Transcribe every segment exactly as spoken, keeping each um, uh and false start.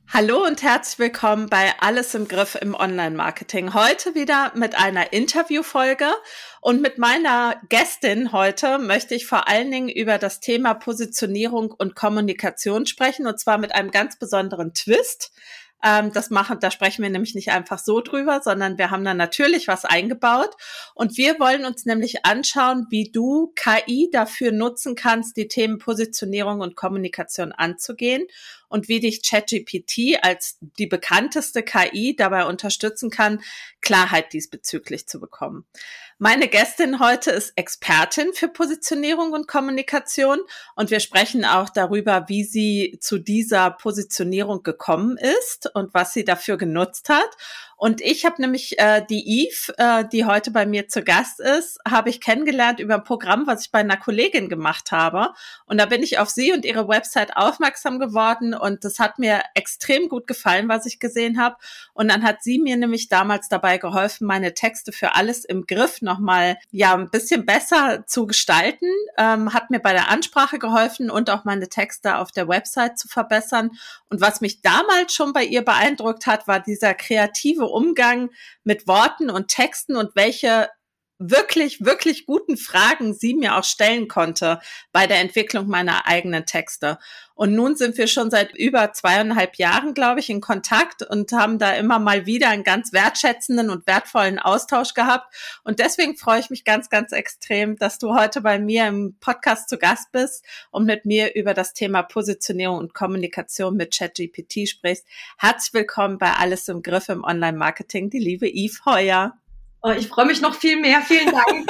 Hallo und herzlich willkommen bei Alles im Griff im Online-Marketing. Heute wieder mit einer Interviewfolge und mit meiner Gästin heute möchte ich vor allen Dingen über das Thema Positionierung und Kommunikation sprechen und zwar mit einem ganz besonderen Twist. Ähm, das machen, da sprechen wir nämlich nicht einfach so drüber, sondern wir haben da natürlich was eingebaut und wir wollen uns nämlich anschauen, wie du K I dafür nutzen kannst, die Themen Positionierung und Kommunikation anzugehen und wie dich ChatGPT als die bekannteste K I dabei unterstützen kann, Klarheit diesbezüglich zu bekommen. Meine Gästin heute ist Expertin für Positionierung und Kommunikation und wir sprechen auch darüber, wie sie zu dieser Positionierung gekommen ist und was sie dafür genutzt hat. Und ich habe nämlich äh, die Eve, äh, die heute bei mir zu Gast ist, habe ich kennengelernt über ein Programm, was ich bei einer Kollegin gemacht habe. Und da bin ich auf sie und ihre Website aufmerksam geworden und das hat mir extrem gut gefallen, was ich gesehen habe. Und dann hat sie mir nämlich damals dabei geholfen, meine Texte für Alles im Griff nochmal ja ein bisschen besser zu gestalten, ähm, hat mir bei der Ansprache geholfen und auch meine Texte auf der Website zu verbessern. Und was mich damals schon bei ihr beeindruckt hat, war dieser kreative Umgang mit Worten und Texten und welche wirklich, wirklich guten Fragen sie mir auch stellen konnte bei der Entwicklung meiner eigenen Texte. Und nun sind wir schon seit über zweieinhalb Jahren, glaube ich, in Kontakt und haben da immer mal wieder einen ganz wertschätzenden und wertvollen Austausch gehabt. Und deswegen freue ich mich ganz, ganz extrem, dass du heute bei mir im Podcast zu Gast bist und mit mir über das Thema Positionierung und Kommunikation mit ChatGPT sprichst. Herzlich willkommen bei Alles im Griff im Online-Marketing, die liebe Eve Heuer. Oh, ich freue mich noch viel mehr. Vielen Dank.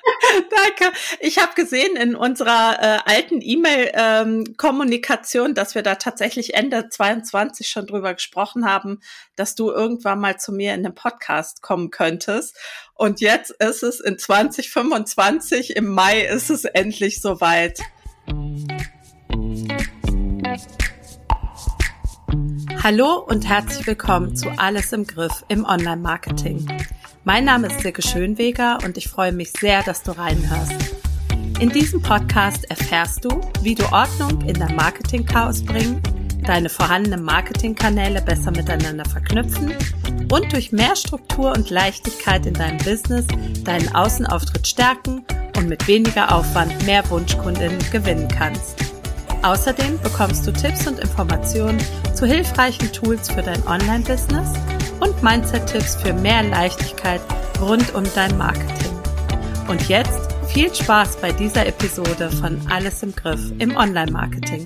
Danke. Ich habe gesehen in unserer äh, alten E-Mail-Kommunikation, ähm, dass wir da tatsächlich Ende zweiundzwanzig schon drüber gesprochen haben, dass du irgendwann mal zu mir in den Podcast kommen könntest. Und jetzt ist es in zwanzig fünfundzwanzig, im Mai ist es endlich soweit. Hallo und herzlich willkommen zu Alles im Griff im Online-Marketing. Mein Name ist Silke Schönweger und ich freue mich sehr, dass du reinhörst. In diesem Podcast erfährst du, wie du Ordnung in dein Marketing-Chaos bringen, deine vorhandenen Marketingkanäle besser miteinander verknüpfen und durch mehr Struktur und Leichtigkeit in deinem Business deinen Außenauftritt stärken und mit weniger Aufwand mehr Wunschkundinnen gewinnen kannst. Außerdem bekommst du Tipps und Informationen zu hilfreichen Tools für dein Online-Business und Mindset-Tipps für mehr Leichtigkeit rund um dein Marketing. Und jetzt viel Spaß bei dieser Episode von Alles im Griff im Online-Marketing.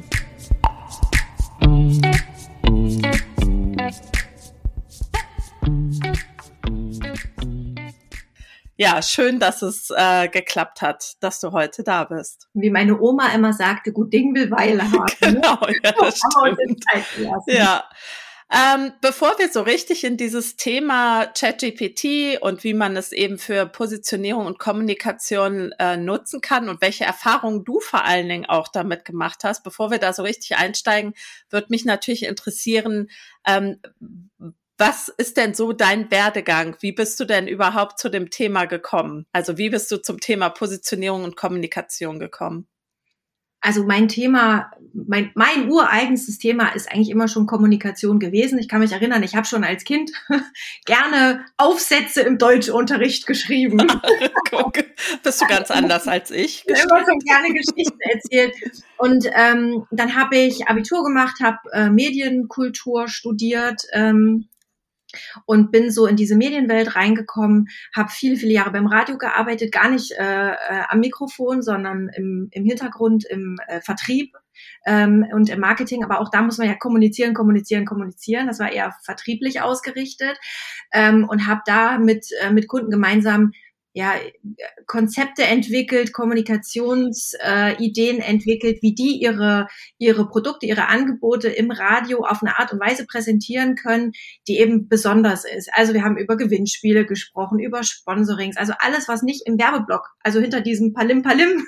Ja, schön, dass es äh, geklappt hat, dass du heute da bist. Wie meine Oma immer sagte, gut Ding will Weile haben. Genau, ja, das stimmt. Ja. Ähm, bevor wir so richtig in dieses Thema ChatGPT und wie man es eben für Positionierung und Kommunikation äh, nutzen kann und welche Erfahrungen du vor allen Dingen auch damit gemacht hast, bevor wir da so richtig einsteigen, würde mich natürlich interessieren, ähm, was ist denn so dein Werdegang? Wie bist du denn überhaupt zu dem Thema gekommen? Also wie bist du zum Thema Positionierung und Kommunikation gekommen? Also mein Thema, mein, mein ureigenstes Thema ist eigentlich immer schon Kommunikation gewesen. Ich kann mich erinnern, ich habe schon als Kind gerne Aufsätze im Deutschunterricht geschrieben. Guck, bist du ganz anders als ich. Ich habe immer schon gerne Geschichten erzählt. Und ähm, dann habe ich Abitur gemacht, habe äh, Medienkultur studiert, ähm, und bin so in diese Medienwelt reingekommen, habe viele, viele Jahre beim Radio gearbeitet, gar nicht äh, äh, am Mikrofon, sondern im, im Hintergrund, im äh, Vertrieb ähm, und im Marketing. Aber auch da muss man ja kommunizieren, kommunizieren, kommunizieren. Das war eher vertrieblich ausgerichtet ähm, und habe da mit, äh, mit Kunden gemeinsam ja, Konzepte entwickelt, Kommunikationsideen äh, entwickelt, wie die ihre ihre Produkte, ihre Angebote im Radio auf eine Art und Weise präsentieren können, die eben besonders ist. Also wir haben über Gewinnspiele gesprochen, über Sponsorings, also alles, was nicht im Werbeblock, also hinter diesem Palim-Palim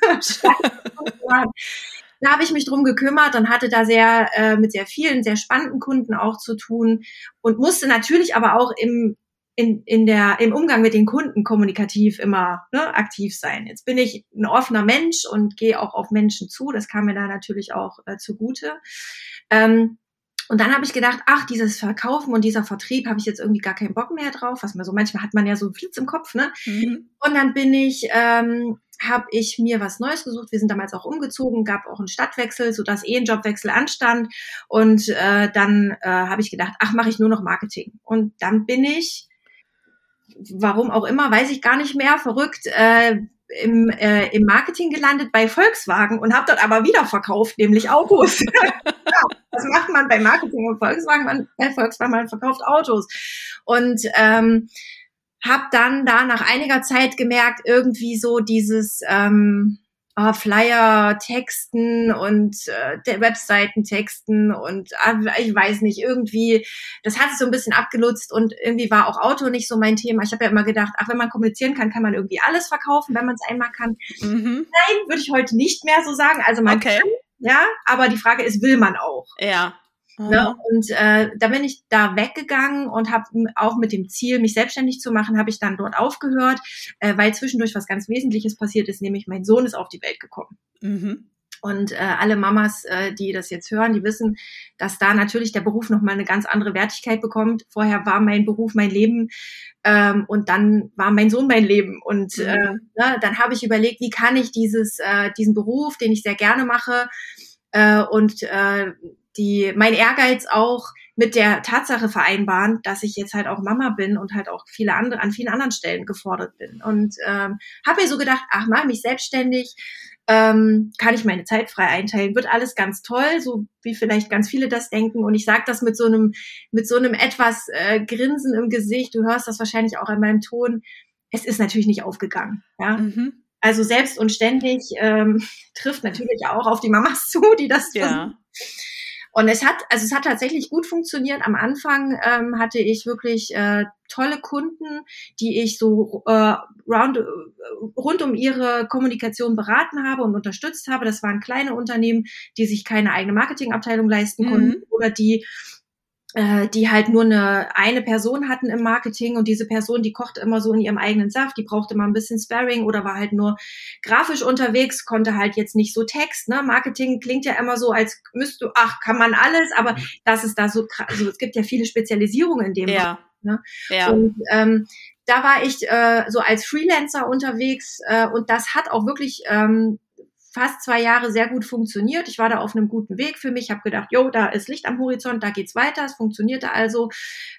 da habe ich mich drum gekümmert und hatte da sehr äh, mit sehr vielen, sehr spannenden Kunden auch zu tun und musste natürlich aber auch im in, in der, im Umgang mit den Kunden kommunikativ immer ne, aktiv sein. Jetzt bin ich ein offener Mensch und gehe auch auf Menschen zu. Das kam mir da natürlich auch äh, zugute. Ähm, Und dann habe ich gedacht, ach, dieses Verkaufen und dieser Vertrieb habe ich jetzt irgendwie gar keinen Bock mehr drauf. Was man so, manchmal hat man ja so einen Flitz im Kopf, ne? Mhm. Und dann bin ich, ähm, habe ich mir was Neues gesucht. Wir sind damals auch umgezogen, gab auch einen Stadtwechsel, sodass eh ein Jobwechsel anstand. Und äh, dann äh, habe ich gedacht, ach, mache ich nur noch Marketing. Und dann bin ich, warum auch immer, weiß ich gar nicht mehr, verrückt, äh, im, äh, im Marketing gelandet bei Volkswagen und habe dort aber wieder verkauft, nämlich Autos. Ja, was macht man bei Marketing und Volkswagen? Man, bei Volkswagen, man verkauft Autos. Und ähm, habe dann da nach einiger Zeit gemerkt, irgendwie so dieses ähm, oh, Flyer texten und äh, der Webseiten texten und äh, ich weiß nicht, irgendwie, das hat sich so ein bisschen abgelutzt und irgendwie war auch Auto nicht so mein Thema. Ich habe ja immer gedacht, ach, wenn man kommunizieren kann, kann man irgendwie alles verkaufen, wenn man es einmal kann. Mhm. Nein, würde ich heute nicht mehr so sagen. Also man okay. kann, ja, aber die Frage ist, will man auch? Ja. Ne? Und äh, da bin ich da weggegangen und habe auch mit dem Ziel, mich selbstständig zu machen, habe ich dann dort aufgehört, äh, weil zwischendurch was ganz Wesentliches passiert ist, nämlich mein Sohn ist auf die Welt gekommen. Mhm. Und äh, alle Mamas, äh, die das jetzt hören, die wissen, dass da natürlich der Beruf nochmal eine ganz andere Wertigkeit bekommt. Vorher war mein Beruf mein Leben ähm, und dann war mein Sohn mein Leben. Und mhm. äh, ne, dann habe ich überlegt, wie kann ich dieses äh, diesen Beruf, den ich sehr gerne mache äh, und äh, die mein Ehrgeiz auch mit der Tatsache vereinbaren, dass ich jetzt halt auch Mama bin und halt auch viele andere an vielen anderen Stellen gefordert bin. Und ähm, habe mir so gedacht, ach, mach mich selbstständig, ähm, kann ich meine Zeit frei einteilen, wird alles ganz toll, so wie vielleicht ganz viele das denken. Und ich sage das mit so einem mit so einem etwas äh, Grinsen im Gesicht. Du hörst das wahrscheinlich auch an meinem Ton. Es ist natürlich nicht aufgegangen. Ja. Mhm. Also selbst und ständig ähm, trifft natürlich auch auf die Mamas zu, die das ja. versuchen. Und es hat, also es hat tatsächlich gut funktioniert. Am Anfang ähm, hatte ich wirklich äh, tolle Kunden, die ich so äh, round, rund um ihre Kommunikation beraten habe und unterstützt habe. Das waren kleine Unternehmen, die sich keine eigene Marketingabteilung leisten konnten mhm. oder die äh, die halt nur eine eine Person hatten im Marketing und diese Person, die kochte immer so in ihrem eigenen Saft, die brauchte mal ein bisschen Sparring oder war halt nur grafisch unterwegs, konnte halt jetzt nicht so Text, ne? Marketing klingt ja immer so, als müsste, ach, kann man alles, aber das ist da so, also es gibt ja viele Spezialisierungen in dem ja. Bereich, ne? Ja. Und ähm, da war ich äh, so als Freelancer unterwegs äh, und das hat auch wirklich ähm, fast zwei Jahre sehr gut funktioniert. Ich war da auf einem guten Weg für mich, habe gedacht, jo, da ist Licht am Horizont, da geht's weiter, es funktionierte also.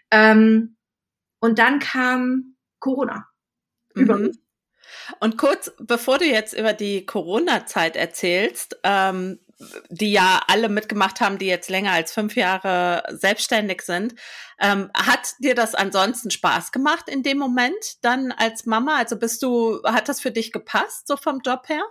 Ähm, und dann kam Corona. Mhm. Über mich. Und kurz, bevor du jetzt über die Corona-Zeit erzählst, ähm, die ja alle mitgemacht haben, die jetzt länger als fünf Jahre selbstständig sind, ähm, hat dir das ansonsten Spaß gemacht in dem Moment dann als Mama? Also bist du, hat das für dich gepasst, so vom Job her?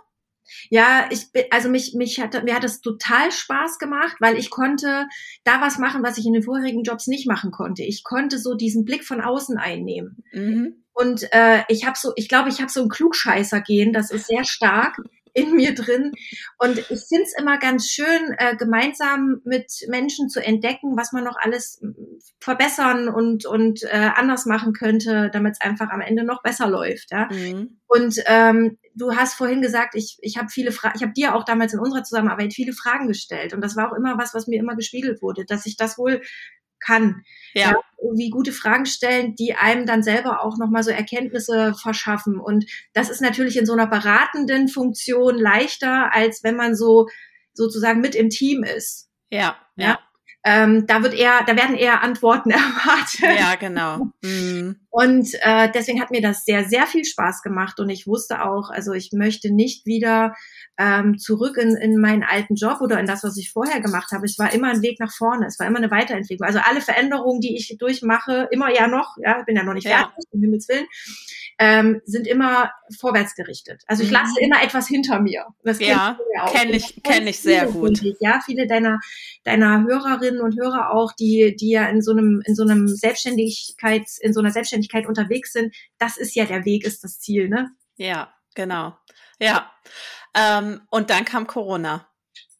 Ja, ich bin, also mich, mich hat, mir hat es total Spaß gemacht, weil ich konnte da was machen, was ich in den vorherigen Jobs nicht machen konnte. Ich konnte so diesen Blick von außen einnehmen. Mhm. Und äh, ich habe so, ich glaube, ich habe so ein Klugscheißer-Gen, das ist sehr stark in mir drin. Und ich finde es immer ganz schön, äh, gemeinsam mit Menschen zu entdecken, was man noch alles verbessern und und äh, anders machen könnte, damit es einfach am Ende noch besser läuft. Ja. Mhm. Und ähm, du hast vorhin gesagt, ich ich habe viele Fragen, ich habe dir auch damals in unserer Zusammenarbeit viele Fragen gestellt. Und das war auch immer was, was mir immer gespiegelt wurde, dass ich das wohl kann. Ja. Ja, irgendwie gute Fragen stellen, die einem dann selber auch nochmal so Erkenntnisse verschaffen. Und das ist natürlich in so einer beratenden Funktion leichter, als wenn man so sozusagen mit im Team ist. Ja, ja. ja. Ähm, da wird eher, da werden eher Antworten erwartet. Ja, genau. Mhm. Und äh, deswegen hat mir das sehr, sehr viel Spaß gemacht. Und ich wusste auch, also ich möchte nicht wieder ähm, zurück in, in meinen alten Job oder in das, was ich vorher gemacht habe. Es war immer ein Weg nach vorne. Es war immer eine Weiterentwicklung. Also alle Veränderungen, die ich durchmache, immer ja noch, ja, ich bin ja noch nicht fertig, ja. um Himmels Willen, ähm, sind immer vorwärts gerichtet. Also ich lasse immer etwas hinter mir. Das ja, kenne ich, kenne ich sehr gut. Ich, ja, viele deiner deiner Hörerinnen und Hörer auch, die die ja in so einem in so einem Selbstständigkeit in so einer Selbstständigkeit unterwegs sind. Das ist ja der Weg, ist das Ziel, ne? Ja, genau. Ja. Ähm, und dann kam Corona.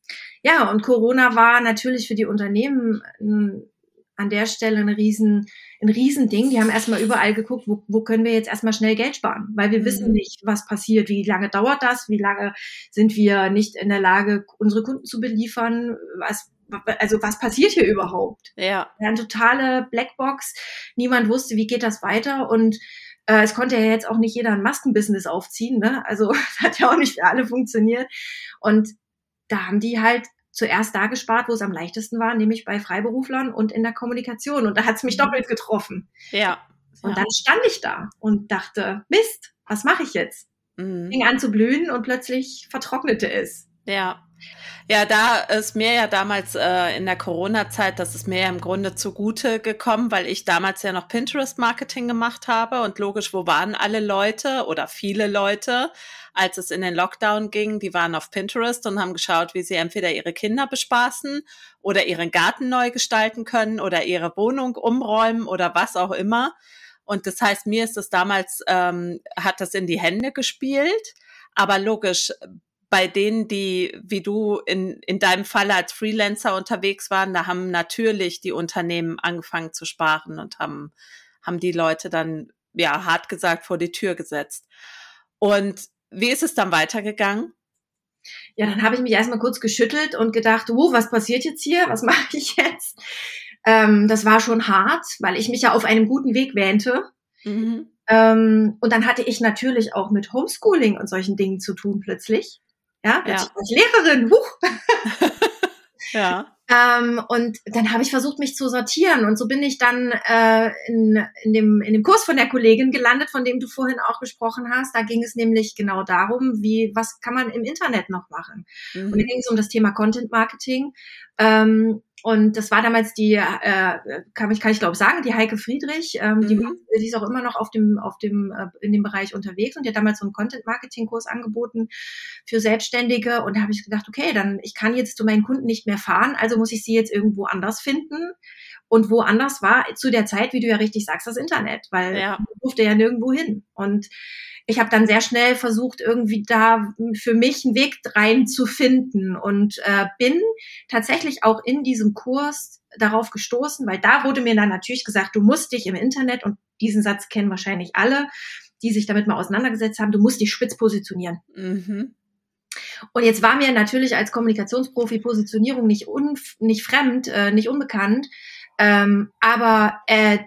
Ja, und Corona war natürlich für die Unternehmen ähm, an der Stelle ein riesen, ein Riesending. Die haben erstmal überall geguckt, wo, wo können wir jetzt erstmal schnell Geld sparen, weil wir mhm. wissen nicht, was passiert, wie lange dauert das, wie lange sind wir nicht in der Lage, unsere Kunden zu beliefern, was also was passiert hier überhaupt? Ja. Eine totale Blackbox. Niemand wusste, wie geht das weiter und äh, es konnte ja jetzt auch nicht jeder ein Maskenbusiness aufziehen, ne? Also das hat ja auch nicht für alle funktioniert. Und da haben die halt zuerst da gespart, wo es am leichtesten war, nämlich bei Freiberuflern und in der Kommunikation. Und da hat es mich doppelt getroffen. Ja. Und ja. dann stand ich da und dachte, Mist, was mache ich jetzt? Mhm. Fing an zu blühen und plötzlich vertrocknete es. Ja. Ja, da ist mir ja damals äh, in der Corona-Zeit, das ist mir ja im Grunde zugute gekommen, weil ich damals ja noch Pinterest-Marketing gemacht habe und logisch, wo waren alle Leute oder viele Leute, als es in den Lockdown ging, die waren auf Pinterest und haben geschaut, wie sie entweder ihre Kinder bespaßen oder ihren Garten neu gestalten können oder ihre Wohnung umräumen oder was auch immer. Und das heißt, mir ist das damals, ähm, hat das in die Hände gespielt, aber logisch, bei denen, die, wie du in, in deinem Fall als Freelancer unterwegs waren, da haben natürlich die Unternehmen angefangen zu sparen und haben, haben die Leute dann, ja, hart gesagt, vor die Tür gesetzt. Und wie ist es dann weitergegangen? Ja, dann habe ich mich erstmal kurz geschüttelt und gedacht, uh, was passiert jetzt hier? Was mache ich jetzt? Ähm, das war schon hart, weil ich mich ja auf einem guten Weg wähnte. Mhm. Ähm, und dann hatte ich natürlich auch mit Homeschooling und solchen Dingen zu tun plötzlich. Ja, plötzlich war ich Lehrerin. Huch. Ja. Ähm, und dann habe ich versucht, mich zu sortieren. Und so bin ich dann äh, in, in, dem, in dem Kurs von der Kollegin gelandet, von dem du vorhin auch gesprochen hast. Da ging es nämlich genau darum, wie, was kann man im Internet noch machen? Mhm. Und da ging es um das Thema Content Marketing. Ähm, und das war damals die, äh, kann ich, kann ich glaube sagen, die Heike Friedrich, ähm, mhm. die, die ist auch immer noch auf dem, auf dem, äh, in dem Bereich unterwegs und die hat damals so einen Content-Marketing-Kurs angeboten für Selbstständige. Und da habe ich gedacht, okay, dann, ich kann jetzt zu meinen Kunden nicht mehr fahren, also muss ich sie jetzt irgendwo anders finden. Und woanders war zu der Zeit, wie du ja richtig sagst, das Internet, weil ja. ich durfte ja nirgendwo hin. Und ich habe dann sehr schnell versucht, irgendwie da für mich einen Weg rein zu finden und äh, bin tatsächlich auch in diesem Kurs darauf gestoßen, weil da wurde mir dann natürlich gesagt, du musst dich im Internet, und diesen Satz kennen wahrscheinlich alle, die sich damit mal auseinandergesetzt haben, du musst dich spitz positionieren. Mhm. Und jetzt war mir natürlich als Kommunikationsprofi Positionierung nicht, un, nicht fremd, äh, nicht unbekannt, ähm, aber äh,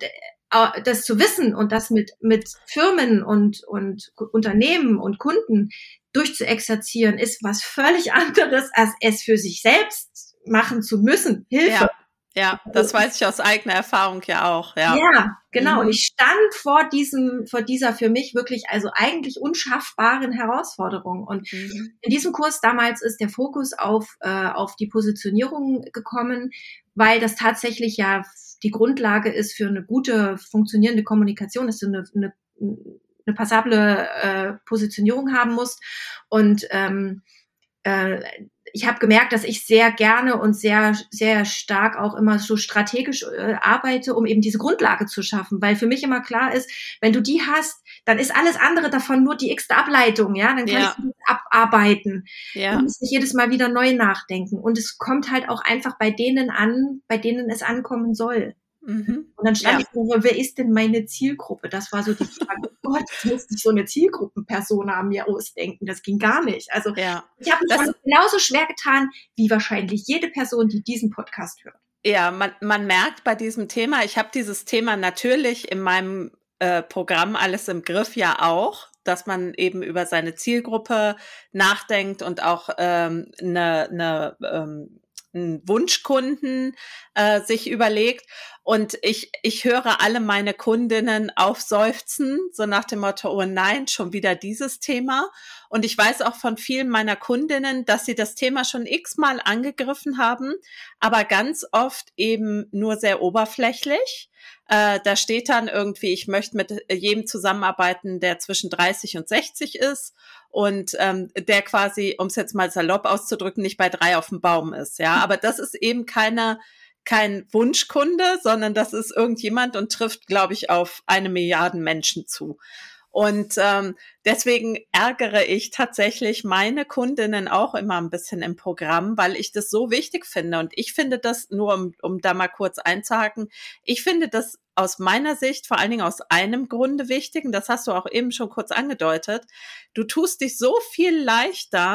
das zu wissen und das mit mit Firmen und und Unternehmen und Kunden durchzuexerzieren, ist was völlig anderes, als es für sich selbst machen zu müssen. Hilfe. Ja, ja, das weiß ich aus eigener Erfahrung ja auch. Ja, ja genau. Mhm. Und ich stand vor diesem, vor dieser für mich wirklich also eigentlich unschaffbaren Herausforderung. Und mhm. in diesem Kurs damals ist der Fokus auf äh, auf die Positionierung gekommen, weil das tatsächlich ja die Grundlage ist für eine gute, funktionierende Kommunikation, dass du eine, eine, eine passable äh, Positionierung haben musst. Und ähm, äh, ich habe gemerkt, dass ich sehr gerne und sehr, sehr stark auch immer so strategisch äh, arbeite, um eben diese Grundlage zu schaffen. Weil für mich immer klar ist, wenn du die hast, dann ist alles andere davon nur die x-te Ableitung, ja, dann kannst ja. du das abarbeiten. Ja. Du musst nicht jedes Mal wieder neu nachdenken. Und es kommt halt auch einfach bei denen an, bei denen es ankommen soll. Mhm. Und dann stand ja. ich so, wer ist denn meine Zielgruppe? Das war so die Frage, oh Gott, ich muss nicht so eine Zielgruppenpersona mir ausdenken. Das ging gar nicht. Also ja. ich habe mich das genauso schwer getan, wie wahrscheinlich jede Person, die diesen Podcast hört. Ja, man, man merkt bei diesem Thema, ich habe dieses Thema natürlich in meinem äh, Programm Alles im Griff ja auch, dass man eben über seine Zielgruppe nachdenkt und auch ähm, eine, eine ähm, einen Wunschkunden äh, sich überlegt. Und ich ich höre alle meine Kundinnen aufseufzen, so nach dem Motto, oh nein, schon wieder dieses Thema. Und ich weiß auch von vielen meiner Kundinnen, dass sie das Thema schon x-mal angegriffen haben, aber ganz oft eben nur sehr oberflächlich. Äh, da steht dann irgendwie, ich möchte mit jedem zusammenarbeiten, der zwischen dreißig und sechzig ist und ähm, der quasi, um es jetzt mal salopp auszudrücken, nicht bei drei auf dem Baum ist. Ja, aber das ist eben keine kein Wunschkunde, sondern das ist irgendjemand und trifft, glaube ich, auf eine Milliarde Menschen zu. Und ähm, deswegen ärgere ich tatsächlich meine Kundinnen auch immer ein bisschen im Programm, weil ich das so wichtig finde. Und ich finde das, nur um, um da mal kurz einzuhaken, ich finde das aus meiner Sicht vor allen Dingen aus einem Grunde wichtig, und das hast du auch eben schon kurz angedeutet. Du tust dich so viel leichter,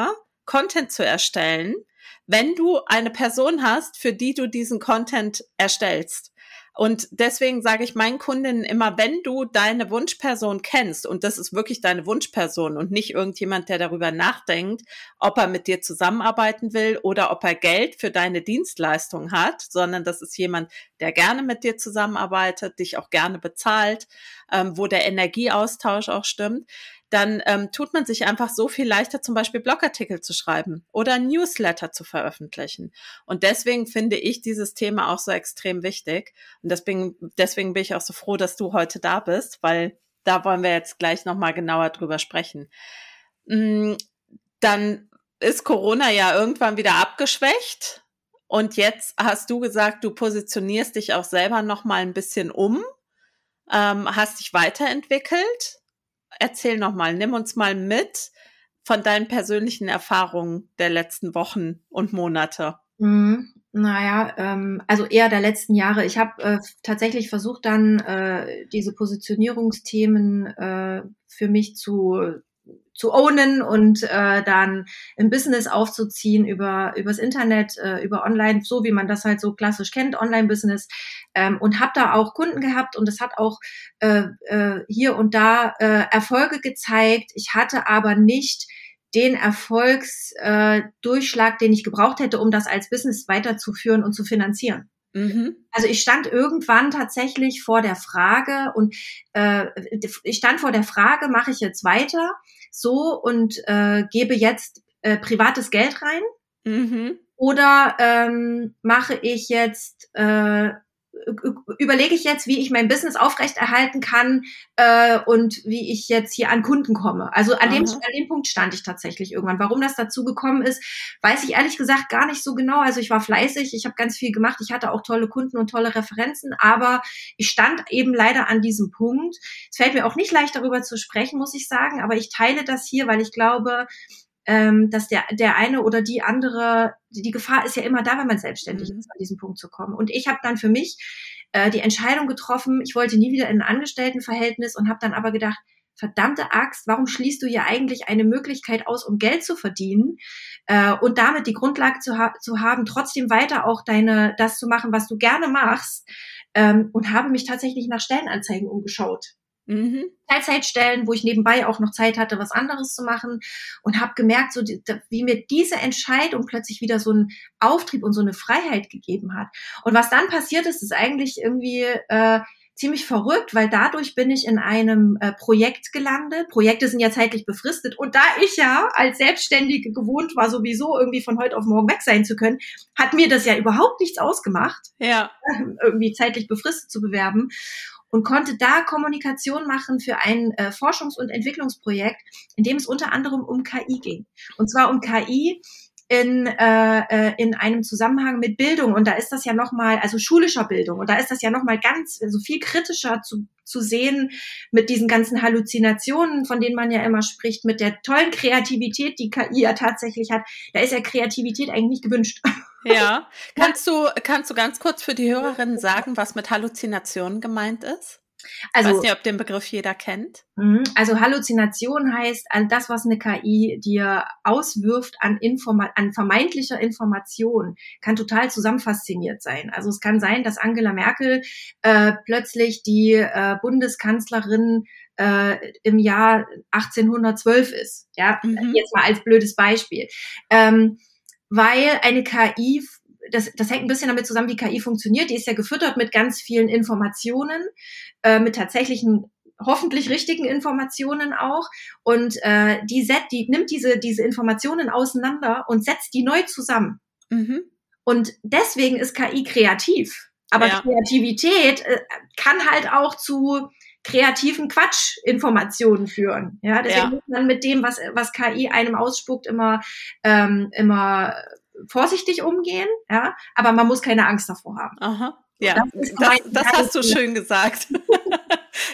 Content zu erstellen, wenn du eine Person hast, für die du diesen Content erstellst. Und deswegen sage ich meinen Kundinnen immer, wenn du deine Wunschperson kennst, und das ist wirklich deine Wunschperson und nicht irgendjemand, der darüber nachdenkt, ob er mit dir zusammenarbeiten will oder ob er Geld für deine Dienstleistung hat, sondern das ist jemand, der gerne mit dir zusammenarbeitet, dich auch gerne bezahlt, ähm, wo der Energieaustausch auch stimmt, dann ähm, tut man sich einfach so viel leichter, zum Beispiel Blogartikel zu schreiben oder ein Newsletter zu veröffentlichen. Und deswegen finde ich dieses Thema auch so extrem wichtig. Und deswegen, deswegen bin ich auch so froh, dass du heute da bist, weil da wollen wir jetzt gleich nochmal genauer drüber sprechen. Dann ist Corona ja irgendwann wieder abgeschwächt. Und jetzt hast du gesagt, du positionierst dich auch selber nochmal ein bisschen um, ähm, hast dich weiterentwickelt. Erzähl nochmal, nimm uns mal mit von deinen persönlichen Erfahrungen der letzten Wochen und Monate. Mhm. Naja, ähm, also eher der letzten Jahre. Ich habe äh, tatsächlich versucht, dann äh, diese Positionierungsthemen äh, für mich zu zu ownen und äh, dann ein Business aufzuziehen über übers Internet, äh, über Online, so wie man das halt so klassisch kennt, Online-Business, ähm, und habe da auch Kunden gehabt und es hat auch äh, äh, hier und da äh, Erfolge gezeigt. Ich hatte aber nicht den Erfolgsdurchschlag, äh, Durchschlag, den ich gebraucht hätte, um das als Business weiterzuführen und zu finanzieren. Mhm. Also ich stand irgendwann tatsächlich vor der Frage und äh, ich stand vor der Frage, mache ich jetzt weiter so und äh, gebe jetzt äh, privates Geld rein, Mhm. oder ähm, mache ich jetzt äh, überlege ich jetzt, wie ich mein Business aufrechterhalten kann äh, und wie ich jetzt hier an Kunden komme. Also an dem, an dem Punkt stand ich tatsächlich irgendwann. Warum das dazu gekommen ist, weiß ich ehrlich gesagt gar nicht so genau. Also ich war fleißig, ich habe ganz viel gemacht, ich hatte auch tolle Kunden und tolle Referenzen, aber ich stand eben leider an diesem Punkt. Es fällt mir auch nicht leicht, darüber zu sprechen, muss ich sagen, aber ich teile das hier, weil ich glaube, ähm, dass der der eine oder die andere, die Gefahr ist ja immer da, wenn man selbstständig mhm. ist, an diesen Punkt zu kommen. Und ich habe dann für mich äh, die Entscheidung getroffen, ich wollte nie wieder in ein Angestelltenverhältnis und habe dann aber gedacht, verdammte Axt, warum schließt du hier eigentlich eine Möglichkeit aus, um Geld zu verdienen äh, und damit die Grundlage zu, ha- zu haben, trotzdem weiter auch deine das zu machen, was du gerne machst, ähm, und habe mich tatsächlich nach Stellenanzeigen umgeschaut. Mhm. Teilzeitstellen, wo ich nebenbei auch noch Zeit hatte, was anderes zu machen, und habe gemerkt, so die, wie mir diese Entscheidung plötzlich wieder so einen Auftrieb und so eine Freiheit gegeben hat. Und was dann passiert ist, ist eigentlich irgendwie äh, ziemlich verrückt, weil dadurch bin ich in einem äh, Projekt gelandet. Projekte sind ja zeitlich befristet und da ich ja als Selbstständige gewohnt war, sowieso irgendwie von heute auf morgen weg sein zu können, hat mir das ja überhaupt nichts ausgemacht, ja. irgendwie zeitlich befristet zu bewerben. Und konnte da Kommunikation machen für ein äh, Forschungs- und Entwicklungsprojekt, in dem es unter anderem um K I ging. Und zwar um K I in äh, in einem Zusammenhang mit Bildung. Und da ist das ja nochmal, also schulischer Bildung, und da ist das ja nochmal ganz, also viel kritischer zu zu sehen mit diesen ganzen Halluzinationen, von denen man ja immer spricht, mit der tollen Kreativität, die K I ja tatsächlich hat. Da ist ja Kreativität eigentlich nicht gewünscht. Ja. Kannst du, kannst du ganz kurz für die Hörerinnen sagen, was mit Halluzinationen gemeint ist? Also, ich weiß nicht, ob den Begriff jeder kennt. Also Halluzination heißt, all das, was eine K I dir auswirft an, Informa- an vermeintlicher Information, kann total zusammenfasziniert sein. Also es kann sein, dass Angela Merkel äh, plötzlich die äh, Bundeskanzlerin äh, im Jahr achtzehnhundertzwölf ist. Ja, mhm. Jetzt mal als blödes Beispiel. Ähm, weil eine K I, das, das hängt ein bisschen damit zusammen, wie K I funktioniert. Die ist ja gefüttert mit ganz vielen Informationen, äh, mit tatsächlichen, hoffentlich richtigen Informationen auch. Und äh, die, set, die nimmt diese, diese Informationen auseinander und setzt die neu zusammen. Mhm. Und deswegen ist K I kreativ. Aber ja. Kreativität äh, kann halt auch zu kreativen Quatschinformationen führen. Ja, deswegen ja. muss man mit dem, was, was K I einem ausspuckt, immer, ähm, immer vorsichtig umgehen, ja, aber man muss keine Angst davor haben. Aha. Ja, das, das, das hast du schön gesagt.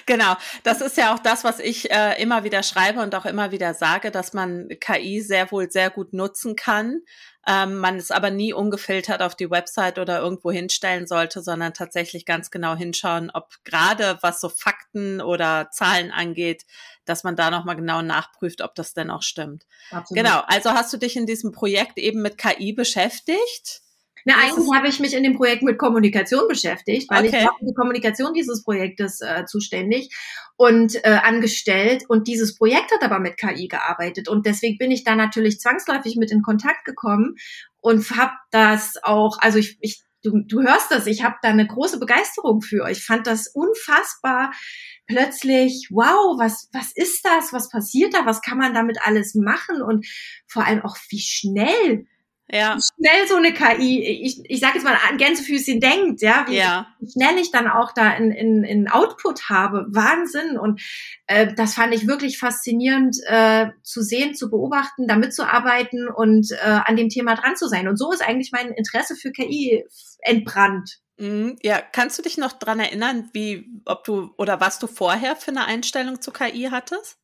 Genau, das ist ja auch das, was ich äh, immer wieder schreibe und auch immer wieder sage, dass man K I sehr wohl sehr gut nutzen kann. Ähm, man es aber nie ungefiltert auf die Website oder irgendwo hinstellen sollte, sondern tatsächlich ganz genau hinschauen, ob gerade was so Fakten oder Zahlen angeht, dass man da nochmal genau nachprüft, ob das denn auch stimmt. Absolut. Genau, also hast du dich in diesem Projekt eben mit K I beschäftigt? Na, eigentlich habe ich mich in dem Projekt mit Kommunikation beschäftigt, weil Okay. ich war für die Kommunikation dieses Projektes äh, zuständig und äh, angestellt. Und dieses Projekt hat aber mit K I gearbeitet. Und deswegen bin ich da natürlich zwangsläufig mit in Kontakt gekommen und habe das auch, also ich, ich du, du hörst das, ich habe da eine große Begeisterung für. Ich fand das unfassbar plötzlich, wow, was, was ist das? Was passiert da? Was kann man damit alles machen? Und vor allem auch, wie schnell Ja. schnell so eine K I, ich, ich sage jetzt mal an Gänsefüßchen denkt, ja, wie Ja. schnell ich dann auch da in, in, in Output habe. Wahnsinn. Und äh, das fand ich wirklich faszinierend äh, zu sehen, zu beobachten, da mitzuarbeiten und äh, an dem Thema dran zu sein. Und so ist eigentlich mein Interesse für K I entbrannt. Ja, kannst du dich noch dran erinnern, wie, ob du oder was du vorher für eine Einstellung zu K I hattest?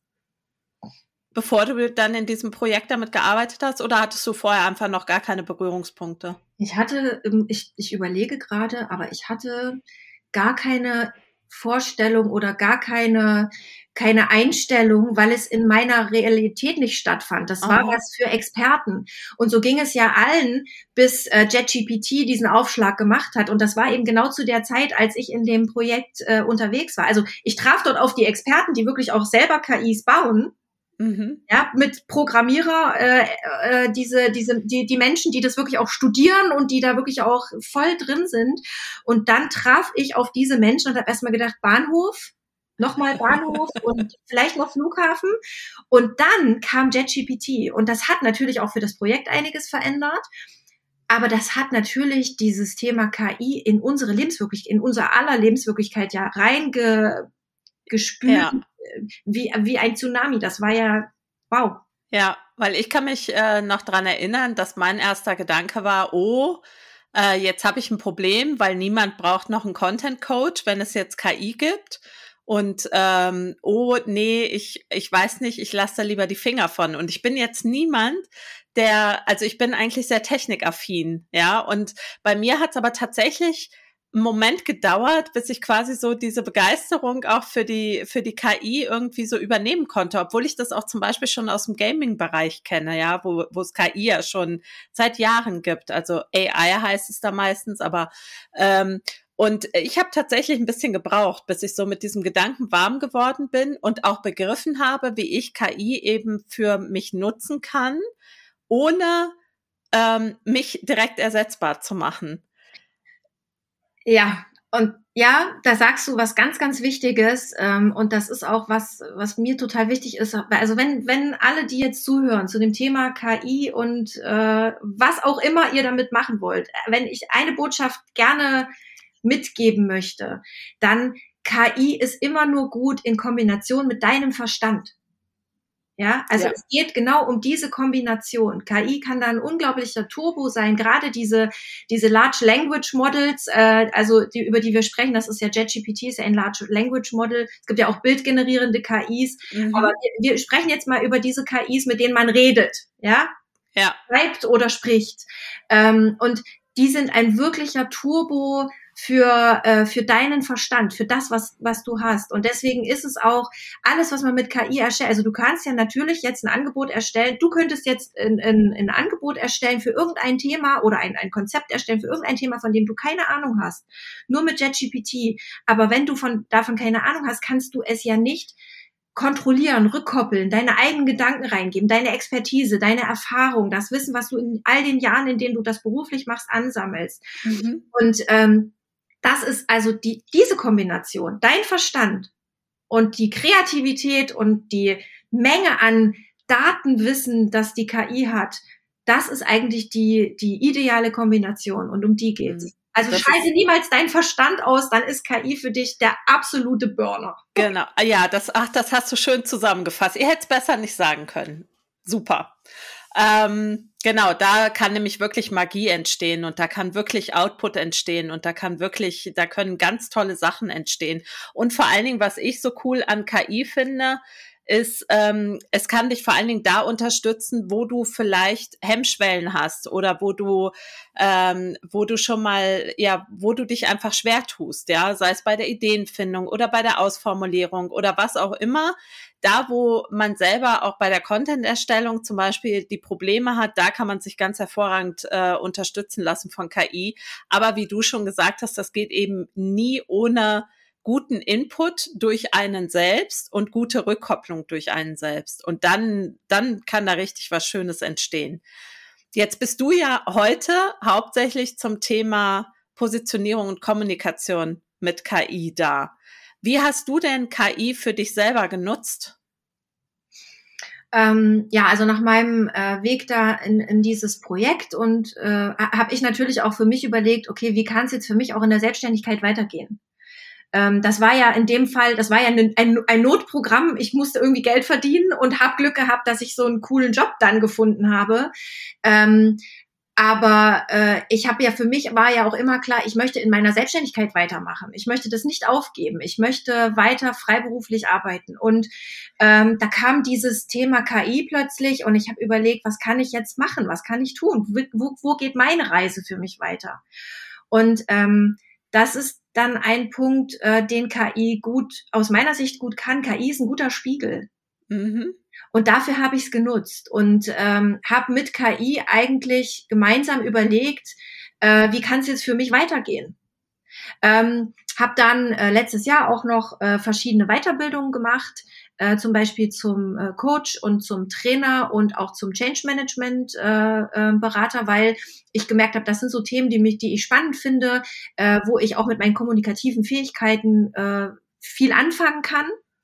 Bevor du dann in diesem Projekt damit gearbeitet hast, oder hattest du vorher einfach noch gar keine Berührungspunkte? Ich hatte, ich, ich überlege gerade, aber ich hatte gar keine Vorstellung oder gar keine, keine Einstellung, weil es in meiner Realität nicht stattfand. Das war Aha. was für Experten. Und so ging es ja allen, bis äh, JetGPT diesen Aufschlag gemacht hat. Und das war eben genau zu der Zeit, als ich in dem Projekt äh, unterwegs war. Also ich traf dort auf die Experten, die wirklich auch selber K Is bauen. Mhm. Ja, mit Programmierer, äh, äh, diese, diese, die, die Menschen, die das wirklich auch studieren und die da wirklich auch voll drin sind. Und dann traf ich auf diese Menschen und habe erstmal gedacht, Bahnhof, nochmal Bahnhof und vielleicht noch Flughafen. Und dann kam JetGPT und das hat natürlich auch für das Projekt einiges verändert. Aber das hat natürlich dieses Thema K I in unsere Lebenswirklichkeit, in unser aller Lebenswirklichkeit ja reingespült. Ja. Wie, wie ein Tsunami. Das war ja, wow. Ja, weil ich kann mich äh, noch dran erinnern, dass mein erster Gedanke war, oh, äh, jetzt habe ich ein Problem, weil niemand braucht noch einen Content Coach, wenn es jetzt K I gibt. Und ähm, oh, nee, ich ich weiß nicht, ich lasse da lieber die Finger von. Und ich bin jetzt niemand, der, also ich bin eigentlich sehr technikaffin, ja. Und bei mir hat es aber tatsächlich einen Moment gedauert, bis ich quasi so diese Begeisterung auch für die für die K I irgendwie so übernehmen konnte, obwohl ich das auch zum Beispiel schon aus dem Gaming-Bereich kenne, ja, wo wo es K I ja schon seit Jahren gibt. Also A I heißt es da meistens, aber ähm, und ich habe tatsächlich ein bisschen gebraucht, bis ich so mit diesem Gedanken warm geworden bin und auch begriffen habe, wie ich K I eben für mich nutzen kann, ohne ähm, mich direkt ersetzbar zu machen. Ja, und ja, da sagst du was ganz, ganz Wichtiges. Ähm, und das ist auch was, was mir total wichtig ist. Also wenn, wenn alle, die jetzt zuhören zu dem Thema K I und äh, was auch immer ihr damit machen wollt, wenn ich eine Botschaft gerne mitgeben möchte, dann K I ist immer nur gut in Kombination mit deinem Verstand. Ja, also ja. Es geht genau um diese Kombination. K I kann da ein unglaublicher Turbo sein. Gerade diese diese Large Language Models, äh, also die, über die wir sprechen, das ist ja JetGPT, ist ja ein Large Language Model. Es gibt ja auch bildgenerierende K Is. Mhm. Aber wir, wir sprechen jetzt mal über diese K Is, mit denen man redet, ja, ja. schreibt oder spricht. Ähm, und die sind ein wirklicher Turbo für äh, für deinen Verstand, für das, was was du hast. Und deswegen ist es auch alles, was man mit K I erstellt. Also du kannst ja natürlich jetzt ein Angebot erstellen. Du könntest jetzt ein, ein, ein Angebot erstellen für irgendein Thema oder ein, ein Konzept erstellen für irgendein Thema, von dem du keine Ahnung hast. Nur mit JetGPT. Aber wenn du von davon keine Ahnung hast, kannst du es ja nicht kontrollieren, rückkoppeln, deine eigenen Gedanken reingeben, deine Expertise, deine Erfahrung, das Wissen, was du in all den Jahren, in denen du das beruflich machst, ansammelst. Mhm. Und ähm, das ist also die, diese Kombination, dein Verstand und die Kreativität und die Menge an Datenwissen, das die K I hat, das ist eigentlich die, die ideale Kombination und um die geht's. Also das schalte niemals deinen Verstand aus, dann ist K I für dich der absolute Burner. Genau, ja, das, ach, das hast du schön zusammengefasst. Ihr hättet es besser nicht sagen können. Super. Ähm, Genau, da kann nämlich wirklich Magie entstehen und da kann wirklich Output entstehen und da kann wirklich, da können ganz tolle Sachen entstehen. Und vor allen Dingen, was ich so cool an K I finde, ist, ähm, es kann dich vor allen Dingen da unterstützen, wo du vielleicht Hemmschwellen hast oder wo du, ähm, wo du schon mal, ja, wo du dich einfach schwer tust, ja, sei es bei der Ideenfindung oder bei der Ausformulierung oder was auch immer. Da, wo man selber auch bei der Content-Erstellung zum Beispiel die Probleme hat, da kann man sich ganz hervorragend äh, unterstützen lassen von K I. Aber wie du schon gesagt hast, das geht eben nie ohne guten Input durch einen selbst und gute Rückkopplung durch einen selbst. Und dann, dann kann da richtig was Schönes entstehen. Jetzt bist du ja heute hauptsächlich zum Thema Positionierung und Kommunikation mit K I da. Wie hast du denn K I für dich selber genutzt? Ähm, ja, also nach meinem äh, Weg da in, in dieses Projekt und äh, habe ich natürlich auch für mich überlegt, okay, wie kann es jetzt für mich auch in der Selbstständigkeit weitergehen? Ähm, das war ja in dem Fall, das war ja ein, ein, ein Notprogramm. Ich musste irgendwie Geld verdienen und habe Glück gehabt, dass ich so einen coolen Job dann gefunden habe. Ähm, Aber äh, ich habe ja für mich, war ja auch immer klar, ich möchte in meiner Selbstständigkeit weitermachen. Ich möchte das nicht aufgeben. Ich möchte weiter freiberuflich arbeiten. Und ähm, da kam dieses Thema K I plötzlich und ich habe überlegt, was kann ich jetzt machen? Was kann ich tun? Wo, wo geht meine Reise für mich weiter? Und ähm, das ist dann ein Punkt, äh, den K I gut, aus meiner Sicht gut kann. K I ist ein guter Spiegel. Mhm. Und dafür habe ich es genutzt und ähm, habe mit K I eigentlich gemeinsam überlegt, äh, wie kann es jetzt für mich weitergehen. Ähm, habe dann äh, letztes Jahr auch noch äh, verschiedene Weiterbildungen gemacht, äh, zum Beispiel zum äh, Coach und zum Trainer und auch zum Change Management äh, äh, Berater, weil ich gemerkt habe, das sind so Themen, die mich, die ich spannend finde, äh, wo ich auch mit meinen kommunikativen Fähigkeiten äh, viel anfangen kann.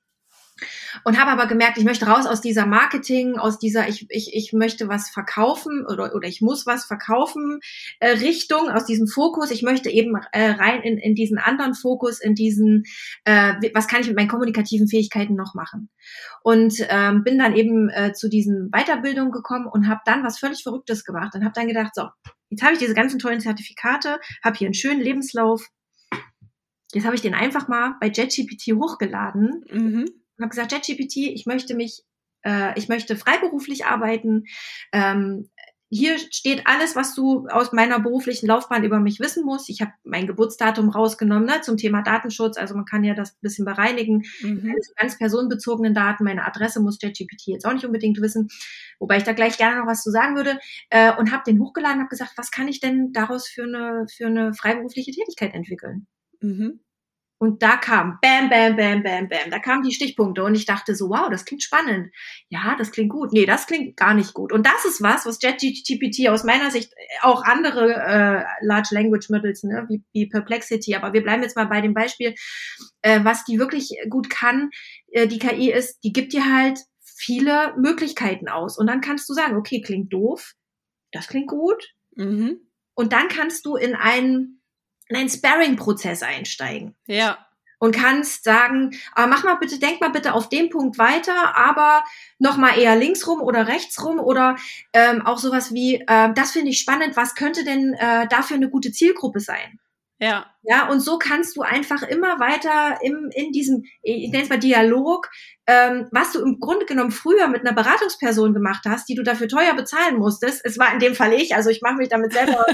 Und habe aber gemerkt, ich möchte raus aus dieser Marketing, aus dieser ich ich ich möchte was verkaufen oder oder ich muss was verkaufen äh, Richtung, aus diesem Fokus. Ich möchte eben äh, rein in in diesen anderen Fokus, in diesen äh, was kann ich mit meinen kommunikativen Fähigkeiten noch machen? Und ähm, bin dann eben äh, zu diesen Weiterbildungen gekommen und habe dann was völlig Verrücktes gemacht und habe dann gedacht, so, jetzt habe ich diese ganzen tollen Zertifikate, habe hier einen schönen Lebenslauf. Jetzt habe ich den einfach mal bei ChatGPT hochgeladen. Mhm. Und habe gesagt, ChatGPT, ich möchte mich, äh, ich möchte freiberuflich arbeiten. Ähm, hier steht alles, was du aus meiner beruflichen Laufbahn über mich wissen musst. Ich habe mein Geburtsdatum rausgenommen, ne, zum Thema Datenschutz. Also man kann ja das ein bisschen bereinigen. Mhm. Keine ganz personenbezogenen Daten. Meine Adresse muss ChatGPT jetzt auch nicht unbedingt wissen. Wobei ich da gleich gerne noch was zu sagen würde. Äh, und habe den hochgeladen, habe gesagt, was kann ich denn daraus für eine, für eine freiberufliche Tätigkeit entwickeln? Mhm. Und da kam bam, bam, bam, bam, bam. Da kamen die Stichpunkte und ich dachte so, wow, das klingt spannend. Ja, das klingt gut. Nee, das klingt gar nicht gut. Und das ist was, was ChatGPT aus meiner Sicht auch andere äh, Large Language Models, ne, wie, wie Perplexity, aber wir bleiben jetzt mal bei dem Beispiel, äh, was die wirklich gut kann, äh, die K I ist, die gibt dir halt viele Möglichkeiten aus. Und dann kannst du sagen, okay, klingt doof, das klingt gut. Mhm. Und dann kannst du in einen in einen Sparring-Prozess einsteigen. Ja. Und kannst sagen, ah, mach mal bitte, denk mal bitte auf den Punkt weiter, aber noch mal eher links rum oder rechts rum oder ähm, auch sowas wie, äh, das finde ich spannend, was könnte denn äh, dafür eine gute Zielgruppe sein? Ja. Ja, und so kannst du einfach immer weiter im, in diesem, ich nenne es mal Dialog, ähm, was du im Grunde genommen früher mit einer Beratungsperson gemacht hast, die du dafür teuer bezahlen musstest. Es war in dem Fall ich, also ich mache mich damit selber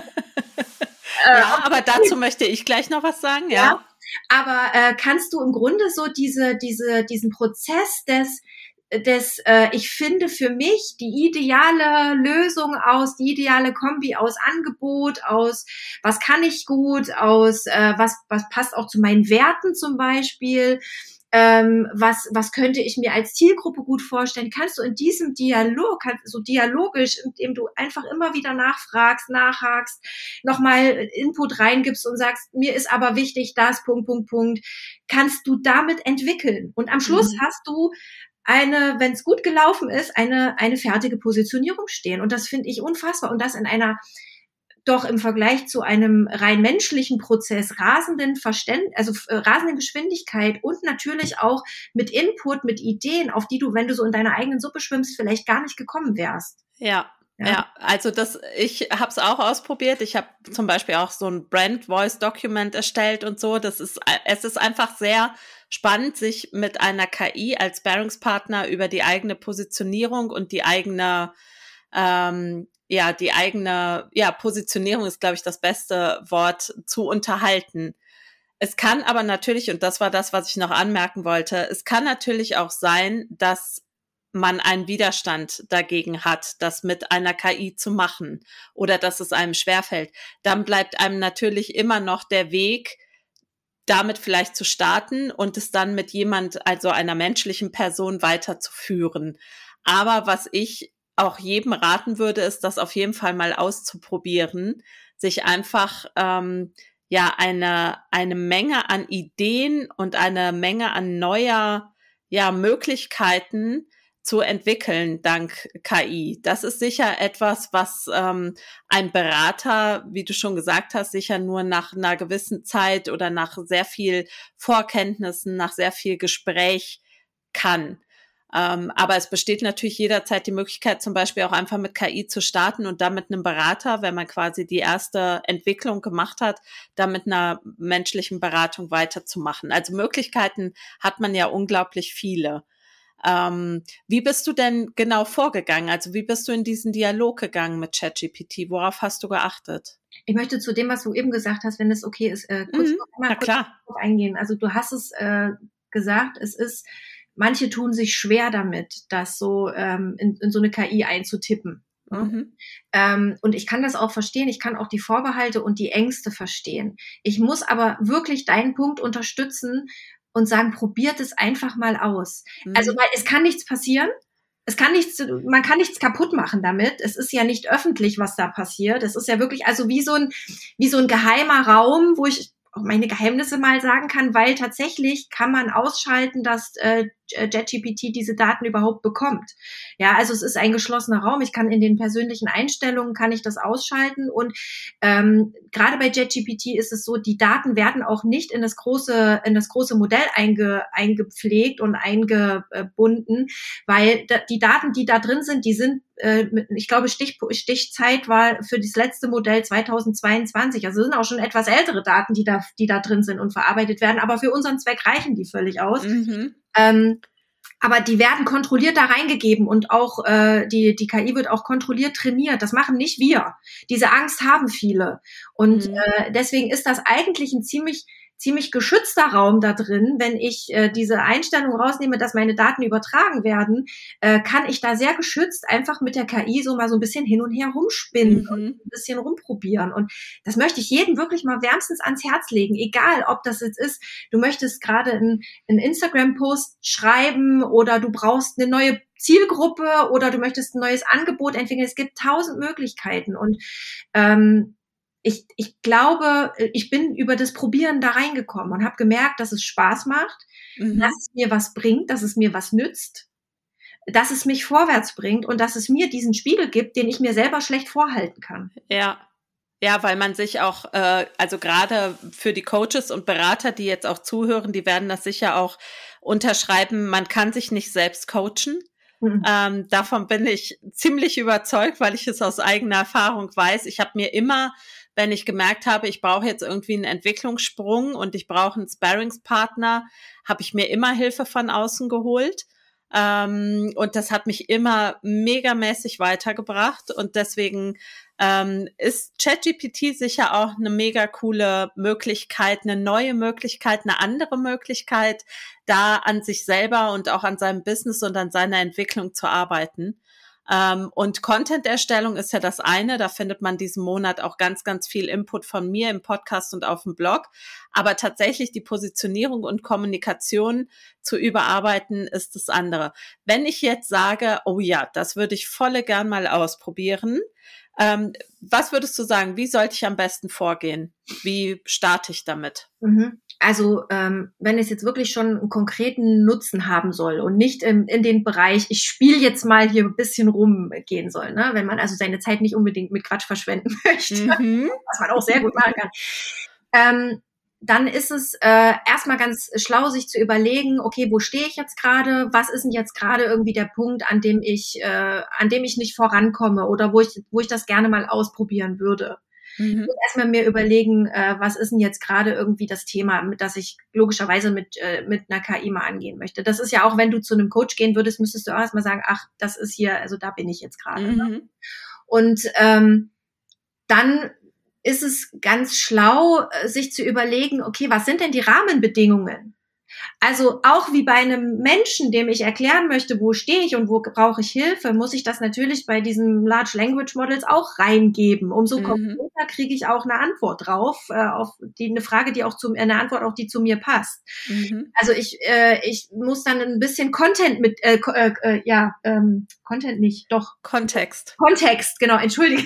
ja, aber dazu möchte ich gleich noch was sagen, ja. ja aber äh, kannst du im Grunde so diese, diese, diesen Prozess des, des äh, ich finde für mich die ideale Lösung aus, die ideale Kombi aus Angebot, aus was kann ich gut, aus äh, was, was passt auch zu meinen Werten zum Beispiel, ähm, was, was könnte ich mir als Zielgruppe gut vorstellen, kannst du in diesem Dialog, kannst, so dialogisch, indem du einfach immer wieder nachfragst, nachhakst, nochmal Input reingibst und sagst, mir ist aber wichtig, das, Punkt, Punkt, Punkt, kannst du damit entwickeln. Und am Schluss mhm. hast du eine, wenn es gut gelaufen ist, eine, eine fertige Positionierung stehen. Und das finde ich unfassbar. Und das in einer doch im Vergleich zu einem rein menschlichen Prozess rasenden Verständ, also äh, rasenden Geschwindigkeit und natürlich auch mit Input, mit Ideen, auf die du, wenn du so in deiner eigenen Suppe schwimmst, vielleicht gar nicht gekommen wärst. Ja. Ja, ja, also das, ich habe es auch ausprobiert. Ich habe zum Beispiel auch so ein Brand Voice Document erstellt und so. Das ist, es ist einfach sehr spannend, sich mit einer K I als Sparringspartner über die eigene Positionierung und die eigene, ähm, ja, die eigene, ja, Positionierung ist, glaube ich, das beste Wort, zu unterhalten. Es kann aber natürlich, und das war das, was ich noch anmerken wollte, es kann natürlich auch sein, dass man einen Widerstand dagegen hat, das mit einer K I zu machen oder dass es einem schwerfällt. Dann bleibt einem natürlich immer noch der Weg, damit vielleicht zu starten und es dann mit jemand, also einer menschlichen Person weiterzuführen. Aber was ich auch jedem raten würde, ist, das auf jeden Fall mal auszuprobieren, sich einfach ähm, ja eine eine Menge an Ideen und eine Menge an neuer ja Möglichkeiten zu entwickeln dank K I. Das ist sicher etwas, was ähm, ein Berater, wie du schon gesagt hast, sicher nur nach einer gewissen Zeit oder nach sehr viel Vorkenntnissen, nach sehr viel Gespräch kann. Ähm, aber es besteht natürlich jederzeit die Möglichkeit, zum Beispiel auch einfach mit K I zu starten und dann mit einem Berater, wenn man quasi die erste Entwicklung gemacht hat, dann mit einer menschlichen Beratung weiterzumachen. Also Möglichkeiten hat man ja unglaublich viele. Ähm, wie bist du denn genau vorgegangen? Also wie bist du in diesen Dialog gegangen mit ChatGPT? Worauf hast du geachtet? ich möchte zu dem, was du eben gesagt hast, wenn es okay ist, äh, kurz Mhm, noch mal na kurz klar. drauf eingehen. Also du hast es äh, gesagt, es ist, manche tun sich schwer damit, das so ähm, in, in so eine K I einzutippen. Ne? Mhm. Ähm, und ich kann das auch verstehen, ich kann auch die Vorbehalte und die Ängste verstehen. Ich muss aber wirklich deinen Punkt unterstützen und sagen, probiert es einfach mal aus. Also, Mhm. weil es kann nichts passieren. Es kann nichts, man kann nichts kaputt machen damit. Es ist ja nicht öffentlich, was da passiert. Es ist ja wirklich, also wie so ein, wie so ein geheimer Raum, wo ich auch meine Geheimnisse mal sagen kann, weil tatsächlich kann man ausschalten, dass äh, ChatGPT diese Daten überhaupt bekommt. Ja, also es ist ein geschlossener Raum. Ich kann in den persönlichen Einstellungen kann ich das ausschalten und ähm, gerade bei ChatGPT ist es so, die Daten werden auch nicht in das große in das große Modell einge, eingepflegt und eingebunden, weil da, die Daten, die da drin sind, die sind äh, mit, ich glaube Stich, Stichzeit war für das letzte Modell zweitausendzweiundzwanzig. Also sind auch schon etwas ältere Daten, die da die da drin sind und verarbeitet werden, aber für unseren Zweck reichen die völlig aus. Mhm. Ähm, aber die werden kontrolliert da reingegeben und auch äh, die die K I wird auch kontrolliert trainiert. Das machen nicht wir. Diese Angst haben viele und Mhm. äh, deswegen ist das eigentlich ein ziemlich ziemlich geschützter Raum da drin. Wenn ich äh, diese Einstellung rausnehme, dass meine Daten übertragen werden, äh, kann ich da sehr geschützt einfach mit der K I so mal so ein bisschen hin und her rumspinnen Mhm. und ein bisschen rumprobieren. Und das möchte ich jedem wirklich mal wärmstens ans Herz legen, egal ob das jetzt ist, du möchtest gerade einen, einen Instagram-Post schreiben oder du brauchst eine neue Zielgruppe oder du möchtest ein neues Angebot entwickeln. Es gibt tausend Möglichkeiten und ähm, ich, ich glaube, ich bin über das Probieren da reingekommen und habe gemerkt, dass es Spaß macht, Mhm. dass es mir was bringt, dass es mir was nützt, dass es mich vorwärts bringt und dass es mir diesen Spiegel gibt, den ich mir selber schlecht vorhalten kann. Ja. Ja, weil man sich auch, äh, also gerade für die Coaches und Berater, die jetzt auch zuhören, die werden das sicher auch unterschreiben, man kann sich nicht selbst coachen. Mhm. Ähm, davon bin ich ziemlich überzeugt, weil ich es aus eigener Erfahrung weiß. Ich habe mir immer, wenn ich gemerkt habe, ich brauche jetzt irgendwie einen Entwicklungssprung und ich brauche einen Sparringspartner, habe ich mir immer Hilfe von außen geholt. Ähm, und das hat mich immer megamäßig weitergebracht. Und deswegen ähm, ist ChatGPT sicher auch eine mega coole Möglichkeit, eine neue Möglichkeit, eine andere Möglichkeit, da an sich selber und auch an seinem Business und an seiner Entwicklung zu arbeiten. Ähm, und Content-Erstellung ist ja das eine, da findet man diesen Monat auch ganz, ganz viel Input von mir im Podcast und auf dem Blog. Aber tatsächlich die Positionierung und Kommunikation zu überarbeiten, ist das andere. Wenn ich jetzt sage, oh ja, das würde ich volle gern mal ausprobieren, ähm, was würdest du sagen, wie sollte ich am besten vorgehen? Wie starte ich damit? Mhm. Also ähm, wenn es jetzt wirklich schon einen konkreten Nutzen haben soll und nicht im, in den Bereich, ich spiele jetzt mal hier ein bisschen rumgehen soll, ne? Wenn man also seine Zeit nicht unbedingt mit Quatsch verschwenden möchte, Mhm. was man auch sehr gut machen kann. Ähm, dann ist es äh, erstmal ganz schlau, sich zu überlegen, okay, wo stehe ich jetzt gerade? Was ist denn jetzt gerade irgendwie der Punkt, an dem ich, äh, an dem ich nicht vorankomme oder wo ich, wo ich das gerne mal ausprobieren würde? Mhm. Ich muss erstmal mir überlegen, äh, was ist denn jetzt gerade irgendwie das Thema, mit das ich logischerweise mit äh, mit einer K I mal angehen möchte. Das ist ja auch, wenn du zu einem Coach gehen würdest, müsstest du auch erstmal sagen, ach, das ist hier, also da bin ich jetzt gerade. Mhm. Ne? Und ähm, dann ist es ganz schlau, sich zu überlegen, okay, was sind denn die Rahmenbedingungen? Also auch wie bei einem Menschen, dem ich erklären möchte, wo stehe ich und wo brauche ich Hilfe, muss ich das natürlich bei diesen Large Language Models auch reingeben. Umso mhm. konkreter kriege ich auch eine Antwort drauf, äh, auf die, eine Frage, die auch zu, eine Antwort auch, die zu mir passt. Mhm. Also ich, äh, ich muss dann ein bisschen Content mit, äh, äh, ja, ähm, Content nicht, doch. Kontext. Kontext, genau, entschuldige.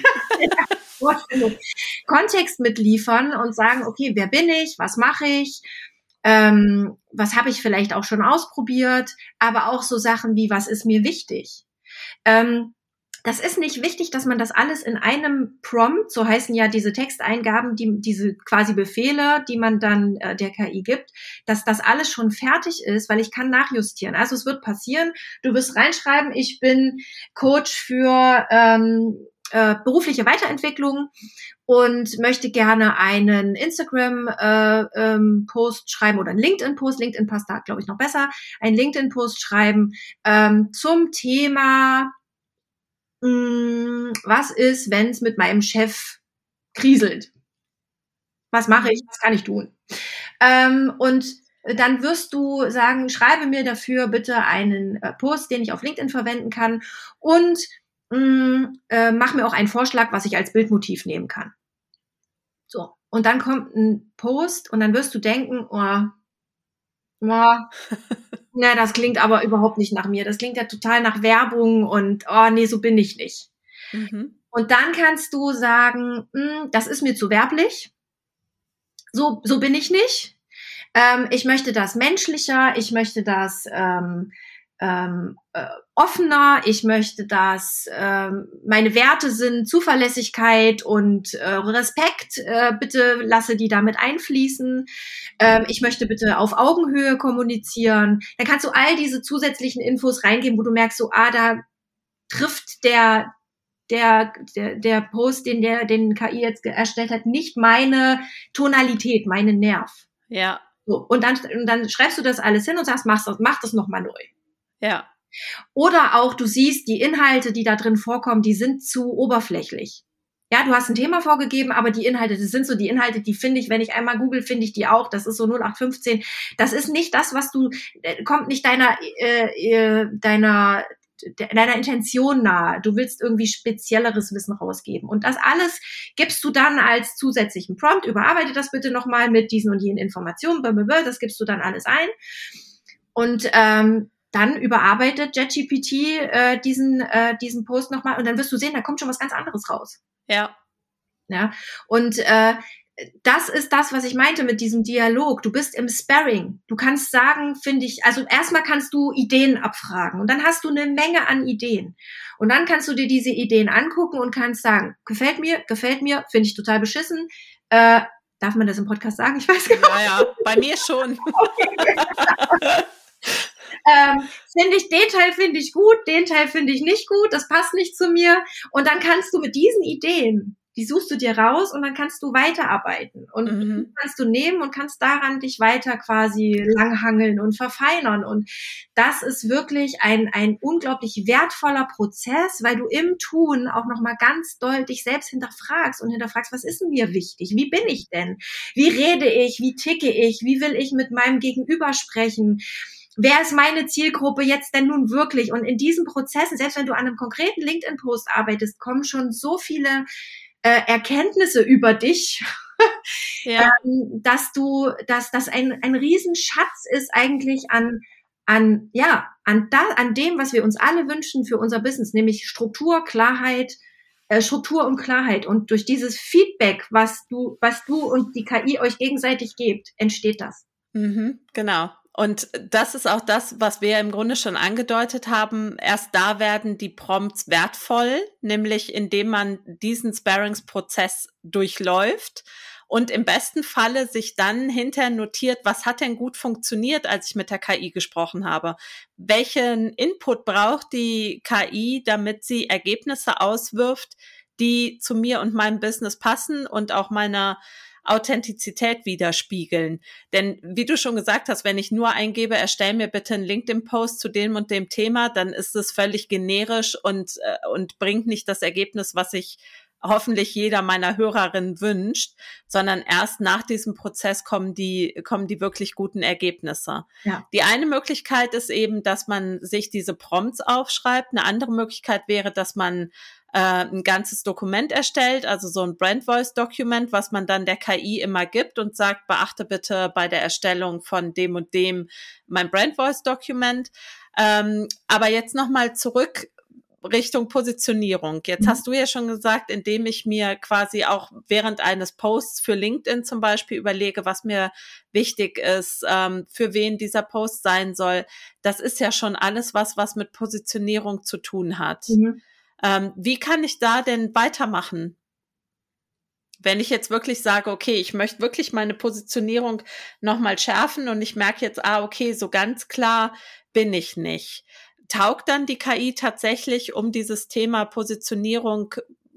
Kontext mitliefern und sagen, okay, wer bin ich, was mache ich, ähm, was habe ich vielleicht auch schon ausprobiert, aber auch so Sachen wie, was ist mir wichtig. Ähm, das ist nicht wichtig, dass man das alles in einem Prompt, so heißen ja diese Texteingaben, die, diese quasi Befehle, die man dann äh, der K I gibt, dass das alles schon fertig ist, weil ich kann nachjustieren. Also es wird passieren, du wirst reinschreiben, ich bin Coach für ähm, äh, berufliche Weiterentwicklung und möchte gerne einen Instagram-Post äh, ähm, schreiben oder einen LinkedIn-Post, LinkedIn passt da, glaube ich, noch besser, einen LinkedIn-Post schreiben ähm, zum Thema, mh, was ist, wenn es mit meinem Chef kriselt? Was mache ich? Was kann ich tun? Ähm, und dann wirst du sagen, schreibe mir dafür bitte einen äh, Post, den ich auf LinkedIn verwenden kann und mh, äh, mach mir auch einen Vorschlag, was ich als Bildmotiv nehmen kann. So, und dann kommt ein Post und dann wirst du denken, oh, oh, na, das klingt aber überhaupt nicht nach mir. Das klingt ja total nach Werbung und oh, nee, so bin ich nicht. Mhm. Und dann kannst du sagen, das ist mir zu werblich. So, so bin ich nicht. Ähm, ich möchte das menschlicher, ich möchte das ähm, ähm, äh, offener, ich möchte, dass ähm, meine Werte sind Zuverlässigkeit und äh, Respekt, äh, bitte lasse die damit einfließen. Ähm, ich möchte bitte auf Augenhöhe kommunizieren. Dann kannst du all diese zusätzlichen Infos reingeben, wo du merkst, so, ah, da trifft der der der der Post, den der den K I jetzt erstellt hat, nicht meine Tonalität, meinen Nerv. Ja. So, und dann und dann schreibst du das alles hin und sagst, mach das, mach das nochmal neu. Ja. Oder auch, du siehst, die Inhalte, die da drin vorkommen, die sind zu oberflächlich. Ja, du hast ein Thema vorgegeben, aber die Inhalte, das sind so die Inhalte, die finde ich, wenn ich einmal google, finde ich die auch. Das ist so null acht fünfzehn. Das ist nicht das, was du, kommt nicht deiner, äh, deiner, deiner Intention nahe. Du willst irgendwie spezielleres Wissen rausgeben. Und das alles gibst du dann als zusätzlichen Prompt. Überarbeite das bitte nochmal mit diesen und jenen Informationen. Das gibst du dann alles ein. Und ähm, dann überarbeitet ChatGPT äh, diesen äh, diesen Post nochmal und dann wirst du sehen, da kommt schon was ganz anderes raus. Ja. Ja. Und äh, das ist das, was ich meinte mit diesem Dialog. Du bist im Sparring. Du kannst sagen, finde ich, also erstmal kannst du Ideen abfragen und dann hast du eine Menge an Ideen. Und dann kannst du dir diese Ideen angucken und kannst sagen, gefällt mir, gefällt mir, finde ich total beschissen. Äh, darf man das im Podcast sagen? Ich weiß gar nicht. Ja, ja, bei mir schon. Okay. Ähm, finde ich, den Teil finde ich gut, den Teil finde ich nicht gut, das passt nicht zu mir. Und dann kannst du mit diesen Ideen, die suchst du dir raus und dann kannst du weiterarbeiten. Und mhm. die kannst du nehmen und kannst daran dich weiter quasi langhangeln und verfeinern. Und das ist wirklich ein, ein unglaublich wertvoller Prozess, weil du im Tun auch nochmal ganz doll dich selbst hinterfragst und hinterfragst, was ist denn mir wichtig? Wie bin ich denn? Wie rede ich? Wie ticke ich? Wie will ich mit meinem Gegenüber sprechen? Wer ist meine Zielgruppe jetzt denn nun wirklich? Und in diesen Prozessen, selbst wenn du an einem konkreten LinkedIn-Post arbeitest, kommen schon so viele äh, Erkenntnisse über dich, ja. ähm, dass du, dass das ein ein Riesenschatz ist eigentlich an an ja an da an dem, was wir uns alle wünschen für unser Business, nämlich Struktur, Klarheit, äh, Struktur und Klarheit. Und durch dieses Feedback, was du was du und die K I euch gegenseitig gebt, entsteht das. Mhm, genau. Und das ist auch das, was wir im Grunde schon angedeutet haben. Erst da werden die Prompts wertvoll, nämlich indem man diesen Sparringsprozess durchläuft und im besten Falle sich dann hinterher notiert, was hat denn gut funktioniert, als ich mit der K I gesprochen habe? Welchen Input braucht die K I, damit sie Ergebnisse auswirft, die zu mir und meinem Business passen und auch meiner Authentizität widerspiegeln. Denn wie du schon gesagt hast, wenn ich nur eingebe, erstell mir bitte einen LinkedIn-Post zu dem und dem Thema, dann ist es völlig generisch und, äh, und bringt nicht das Ergebnis, was ich hoffentlich jeder meiner Hörerinnen wünscht, sondern erst nach diesem Prozess kommen die, kommen die wirklich guten Ergebnisse. Ja. Die eine Möglichkeit ist eben, dass man sich diese Prompts aufschreibt. Eine andere Möglichkeit wäre, dass man äh, ein ganzes Dokument erstellt, also so ein Brand Voice Document, was man dann der K I immer gibt und sagt, beachte bitte bei der Erstellung von dem und dem mein Brand Voice Document. Ähm, aber jetzt nochmal zurück Richtung Positionierung. Jetzt Mhm. hast du ja schon gesagt, indem ich mir quasi auch während eines Posts für LinkedIn zum Beispiel überlege, was mir wichtig ist, ähm, für wen dieser Post sein soll. Das ist ja schon alles was, was mit Positionierung zu tun hat. Mhm. Ähm, wie kann ich da denn weitermachen? Wenn ich jetzt wirklich sage, okay, ich möchte wirklich meine Positionierung nochmal schärfen und ich merke jetzt, ah, okay, so ganz klar bin ich nicht. Taugt dann die K I tatsächlich, um dieses Thema Positionierung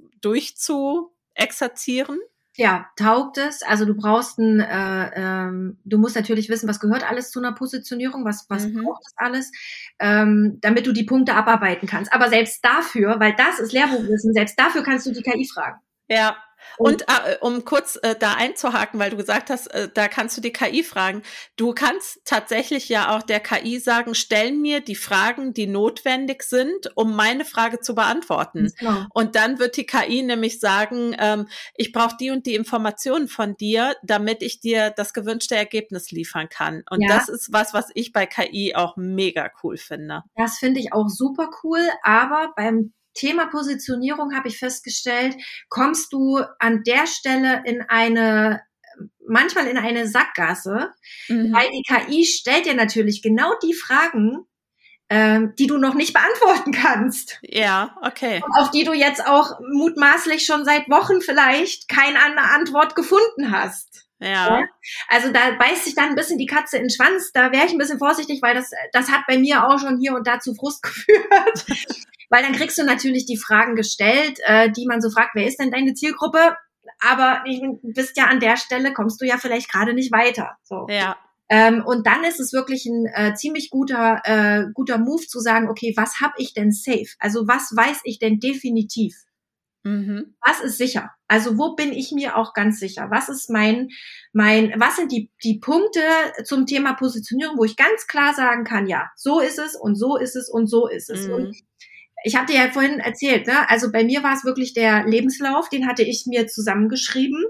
durchzuexerzieren? Ja, taugt es. Also du brauchst ein, äh, ähm, du musst natürlich wissen, was gehört alles zu einer Positionierung, was, was Mhm. braucht es alles, ähm, damit du die Punkte abarbeiten kannst. Aber selbst dafür, weil das ist Lehrbuchwissen, selbst dafür kannst du die K I fragen. Ja, und äh, um kurz äh, da einzuhaken, weil du gesagt hast, äh, da kannst du die K I fragen. Du kannst tatsächlich ja auch der K I sagen, stell mir die Fragen, die notwendig sind, um meine Frage zu beantworten. Genau. Und dann wird die K I nämlich sagen, ähm, ich brauche die und die Informationen von dir, damit ich dir das gewünschte Ergebnis liefern kann. Und Ja. das ist was, was ich bei K I auch mega cool finde. Das finde ich auch super cool, aber beim Thema Positionierung habe ich festgestellt, kommst du an der Stelle in eine, manchmal in eine Sackgasse, Mhm. weil die K I stellt dir natürlich genau die Fragen, ähm, die du noch nicht beantworten kannst. Ja, okay. Und auf die du jetzt auch mutmaßlich schon seit Wochen vielleicht keine Antwort gefunden hast. Ja. Ja? Also da beißt sich dann ein bisschen die Katze in den Schwanz. Da wäre ich ein bisschen vorsichtig, weil das, das hat bei mir auch schon hier und da zu Frust geführt. Weil dann kriegst du natürlich die Fragen gestellt, äh, die man so fragt, wer ist denn deine Zielgruppe? Aber du bist ja an der Stelle, kommst du ja vielleicht gerade nicht weiter. So. Ja. Ähm, und dann ist es wirklich ein äh, ziemlich guter, äh, guter Move zu sagen, okay, was habe ich denn safe? Also was weiß ich denn definitiv? Mhm. Was ist sicher? Also wo bin ich mir auch ganz sicher? Was ist mein, mein, was sind die, die Punkte zum Thema Positionierung, wo ich ganz klar sagen kann, ja, so ist es und so ist es und so ist es. Mhm. Und ich habe dir ja vorhin erzählt, ne? Also bei mir war es wirklich der Lebenslauf, den hatte ich mir zusammengeschrieben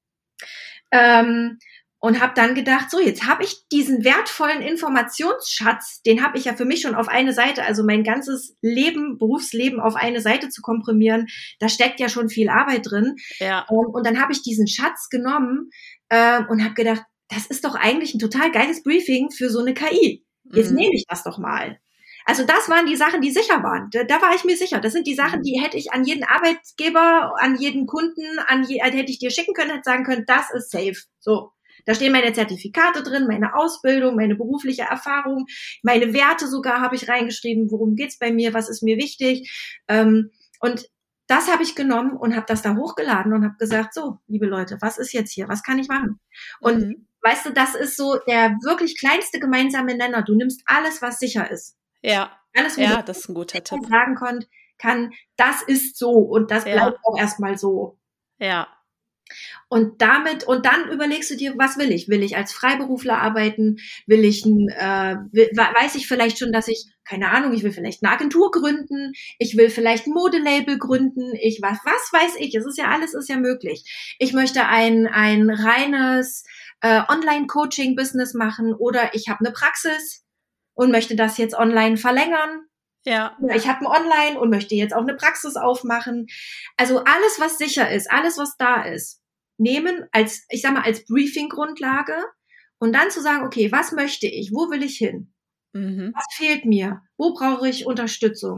ähm, und habe dann gedacht, so jetzt habe ich diesen wertvollen Informationsschatz, den habe ich ja für mich schon auf eine Seite, also mein ganzes Leben, Berufsleben auf eine Seite zu komprimieren, da steckt ja schon viel Arbeit drin. Ja. Und, und dann habe ich diesen Schatz genommen äh, und habe gedacht, das ist doch eigentlich ein total geiles Briefing für so eine K I. Jetzt Mhm. nehme ich das doch mal. Also das waren die Sachen, die sicher waren. Da, da war ich mir sicher. Das sind die Sachen, die hätte ich an jeden Arbeitgeber, an jeden Kunden, an je, hätte ich dir schicken können, hätte sagen können, das ist safe. So. Da stehen meine Zertifikate drin, meine Ausbildung, meine berufliche Erfahrung, meine Werte sogar habe ich reingeschrieben. Worum geht's bei mir? Was ist mir wichtig? Ähm, und das habe ich genommen und habe das da hochgeladen und habe gesagt, so, liebe Leute, was ist jetzt hier? Was kann ich machen? Und Mhm. weißt du, das ist so der wirklich kleinste gemeinsame Nenner. Du nimmst alles, was sicher ist. Ja, Alles, wo ja, du das ist ein guter Tipp. sagen kann, kann, das ist so und das Ja. bleibt auch erstmal so. Ja, Und damit, und dann überlegst du dir, was will ich? Will ich als Freiberufler arbeiten? Will ich, ein, äh, will, weiß ich vielleicht schon, dass ich, keine Ahnung, ich will vielleicht eine Agentur gründen, ich will vielleicht ein Modelabel gründen, ich was, was weiß ich? Es ist ja alles, ist ja möglich. Ich möchte ein, ein reines äh, Online-Coaching-Business machen oder ich habe eine Praxis und möchte das jetzt online verlängern. ja, Ja, ich habe ein Online und möchte jetzt auch eine Praxis aufmachen. Also alles, was sicher ist, alles, was da ist, nehmen als, ich sag mal, als Briefing-Grundlage und dann zu sagen, okay, was möchte ich? Wo will ich hin? mhm. Was fehlt mir? Wo brauche ich Unterstützung?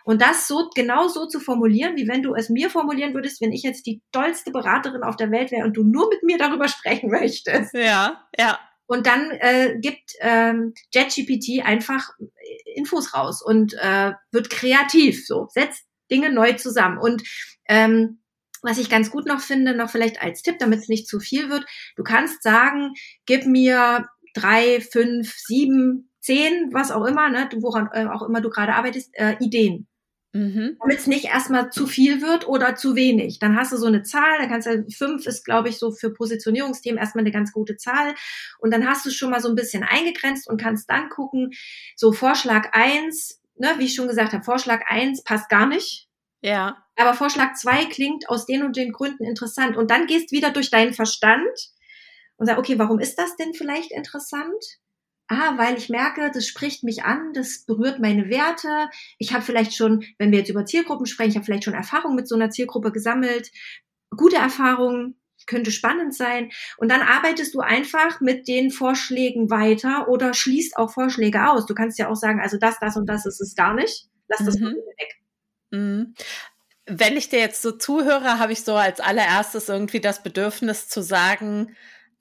Und das so, genau so zu formulieren, wie wenn du es mir formulieren würdest, wenn ich jetzt die tollste Beraterin auf der Welt wäre und du nur mit mir darüber sprechen möchtest. Ja, ja. Und dann äh, gibt ähm, ChatGPT einfach Infos raus und äh, wird kreativ, so setzt Dinge neu zusammen. Und ähm, was ich ganz gut noch finde, noch vielleicht als Tipp, damit es nicht zu viel wird, du kannst sagen, gib mir drei, fünf, sieben, zehn, was auch immer, ne, woran äh, auch immer du gerade arbeitest, äh, Ideen. Mhm. Damit es nicht erstmal zu viel wird oder zu wenig. Dann hast du so eine Zahl, dann kannst du, fünf ist, glaube ich, so für Positionierungsthemen erstmal eine ganz gute Zahl. Und dann hast du schon mal so ein bisschen eingegrenzt und kannst dann gucken, so Vorschlag eins, ne, wie ich schon gesagt habe, Vorschlag eins passt gar nicht. Ja. Aber Vorschlag zwei klingt aus den und den Gründen interessant. Und dann gehst wieder durch deinen Verstand und sagst, okay, warum ist das denn vielleicht interessant? Ah, weil ich merke, das spricht mich an, das berührt meine Werte. Ich habe vielleicht schon, wenn wir jetzt über Zielgruppen sprechen, ich habe vielleicht schon Erfahrung mit so einer Zielgruppe gesammelt. Gute Erfahrungen, könnte spannend sein. Und dann arbeitest du einfach mit den Vorschlägen weiter oder schließt auch Vorschläge aus. Du kannst ja auch sagen, also das, das und das ist es gar nicht. Lass das mhm. weg. Mhm. Wenn ich dir jetzt so zuhöre, habe ich so als allererstes irgendwie das Bedürfnis zu sagen,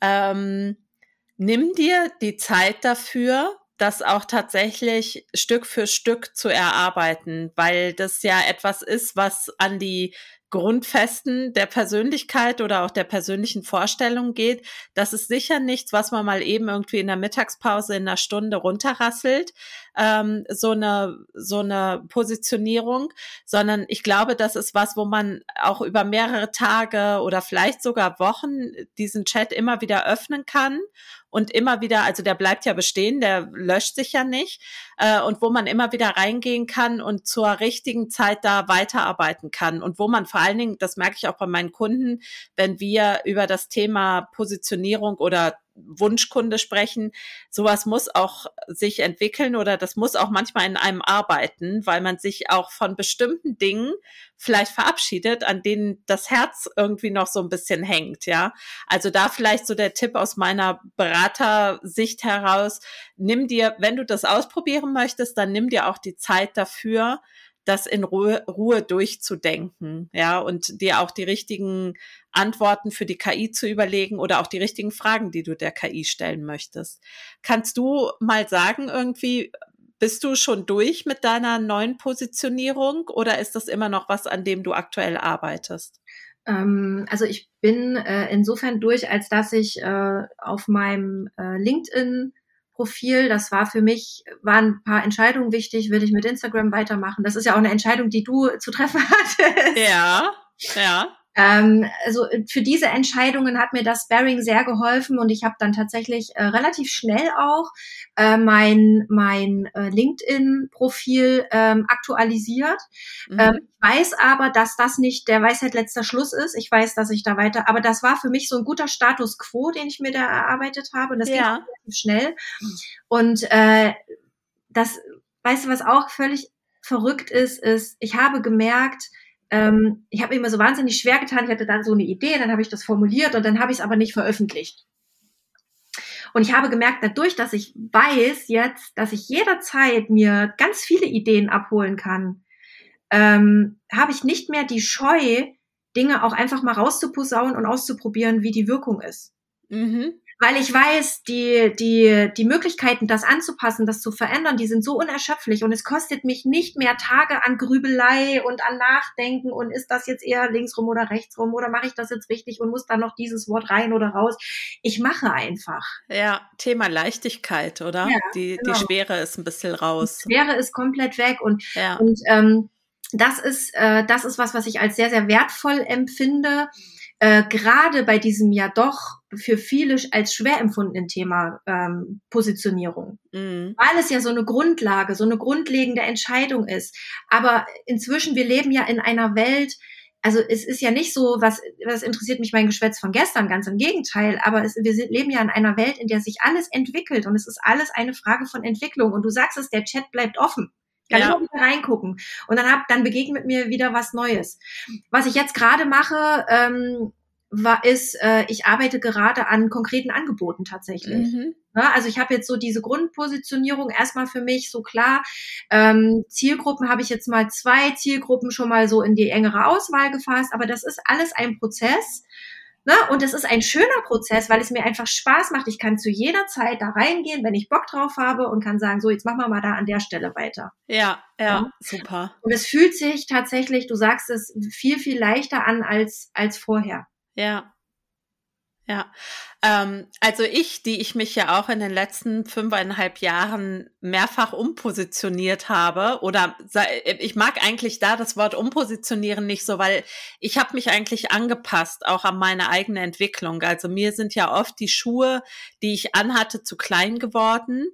ähm, nimm dir die Zeit dafür, das auch tatsächlich Stück für Stück zu erarbeiten, weil das ja etwas ist, was an die Grundfesten der Persönlichkeit oder auch der persönlichen Vorstellung geht. Das ist sicher nichts, was man mal eben irgendwie in der Mittagspause in einer Stunde runterrasselt, ähm, so eine so eine Positionierung, sondern ich glaube, das ist was, wo man auch über mehrere Tage oder vielleicht sogar Wochen diesen Chat immer wieder öffnen kann und immer wieder, also der bleibt ja bestehen, der löscht sich ja nicht, äh, und wo man immer wieder reingehen kann und zur richtigen Zeit da weiterarbeiten kann und wo man vor allen Dingen, das merke ich auch bei meinen Kunden, wenn wir über das Thema Positionierung oder Wunschkunde sprechen, sowas muss auch sich entwickeln oder das muss auch manchmal in einem arbeiten, weil man sich auch von bestimmten Dingen vielleicht verabschiedet, an denen das Herz irgendwie noch so ein bisschen hängt, ja. Also da vielleicht so der Tipp aus meiner Beratersicht heraus, nimm dir, wenn du das ausprobieren möchtest, dann nimm dir auch die Zeit dafür, das in Ruhe, Ruhe durchzudenken, ja, und dir auch die richtigen Antworten für die K I zu überlegen oder auch die richtigen Fragen, die du der K I stellen möchtest. Kannst du mal sagen, irgendwie, bist du schon durch mit deiner neuen Positionierung oder ist das immer noch was, an dem du aktuell arbeitest? Ähm, also ich bin äh, insofern durch, als dass ich äh, auf meinem äh, LinkedIn Profil, das war für mich, waren ein paar Entscheidungen wichtig, will ich mit Instagram weitermachen? Das ist ja auch eine Entscheidung, die du zu treffen hattest. Ja, ja. Ähm, also für diese Entscheidungen hat mir das Sparring sehr geholfen und ich habe dann tatsächlich äh, relativ schnell auch äh, mein mein äh, LinkedIn-Profil ähm, aktualisiert. Mhm. Ähm, ich weiß aber, dass das nicht der Weisheit letzter Schluss ist. Ich weiß, dass ich da weiter, aber das war für mich so ein guter Status quo, den ich mir da erarbeitet habe und das ja. ging relativ schnell. Und äh, das, weißt du, was auch völlig verrückt ist, ist, ich habe gemerkt, Ähm, ich habe mir immer so wahnsinnig schwer getan. Ich hatte dann so eine Idee, dann habe ich das formuliert und dann habe ich es aber nicht veröffentlicht. Und ich habe gemerkt, dadurch, dass ich weiß jetzt, dass ich jederzeit mir ganz viele Ideen abholen kann, ähm, habe ich nicht mehr die Scheu, Dinge auch einfach mal rauszuposaunen und auszuprobieren, wie die Wirkung ist. Mhm. Weil ich weiß, die, die, die Möglichkeiten, das anzupassen, das zu verändern, die sind so unerschöpflich und es kostet mich nicht mehr Tage an Grübelei und an Nachdenken und ist das jetzt eher linksrum oder rechtsrum oder mache ich das jetzt richtig und muss da noch dieses Wort rein oder raus. Ich mache einfach. Ja, Thema Leichtigkeit, oder? Ja, die, genau. Die Schwere ist ein bisschen raus. Die Schwere ist komplett weg und, ja. und ähm, das ist, äh, das ist was, was ich als sehr, sehr wertvoll empfinde. Äh, gerade bei diesem ja doch für viele als schwer empfundenen Thema ähm, Positionierung. Mhm. Weil es ja so eine Grundlage, so eine grundlegende Entscheidung ist. Aber inzwischen, wir leben ja in einer Welt, also es ist ja nicht so, was, was interessiert mich mein Geschwätz von gestern, ganz im Gegenteil, aber es, wir leben ja in einer Welt, in der sich alles entwickelt und es ist alles eine Frage von Entwicklung und du sagst es, der Chat bleibt offen. Ich kann ja. immer wieder reingucken. Und dann hab, dann begegnet mir wieder was Neues. Was ich jetzt gerade mache, ähm, war, ist, äh, ich arbeite gerade an konkreten Angeboten tatsächlich. Mhm. Ja, also ich habe jetzt so diese Grundpositionierung erstmal für mich so klar. Ähm, Zielgruppen habe ich jetzt mal zwei Zielgruppen schon mal so in die engere Auswahl gefasst, aber das ist alles ein Prozess. Ne? Und es ist ein schöner Prozess, weil es mir einfach Spaß macht. Ich kann zu jeder Zeit da reingehen, wenn ich Bock drauf habe und kann sagen, so, jetzt machen wir mal da an der Stelle weiter. Ja, ja, ja. Super. Und es fühlt sich tatsächlich, du sagst es, viel, viel leichter an als, als vorher. Ja. Ja, ähm, also ich, die ich mich ja auch in den letzten fünfeinhalb Jahren mehrfach umpositioniert habe, oder ich mag eigentlich da das Wort umpositionieren nicht so, weil ich habe mich eigentlich angepasst, auch an meine eigene Entwicklung. Also mir sind ja oft die Schuhe, die ich anhatte, zu klein geworden,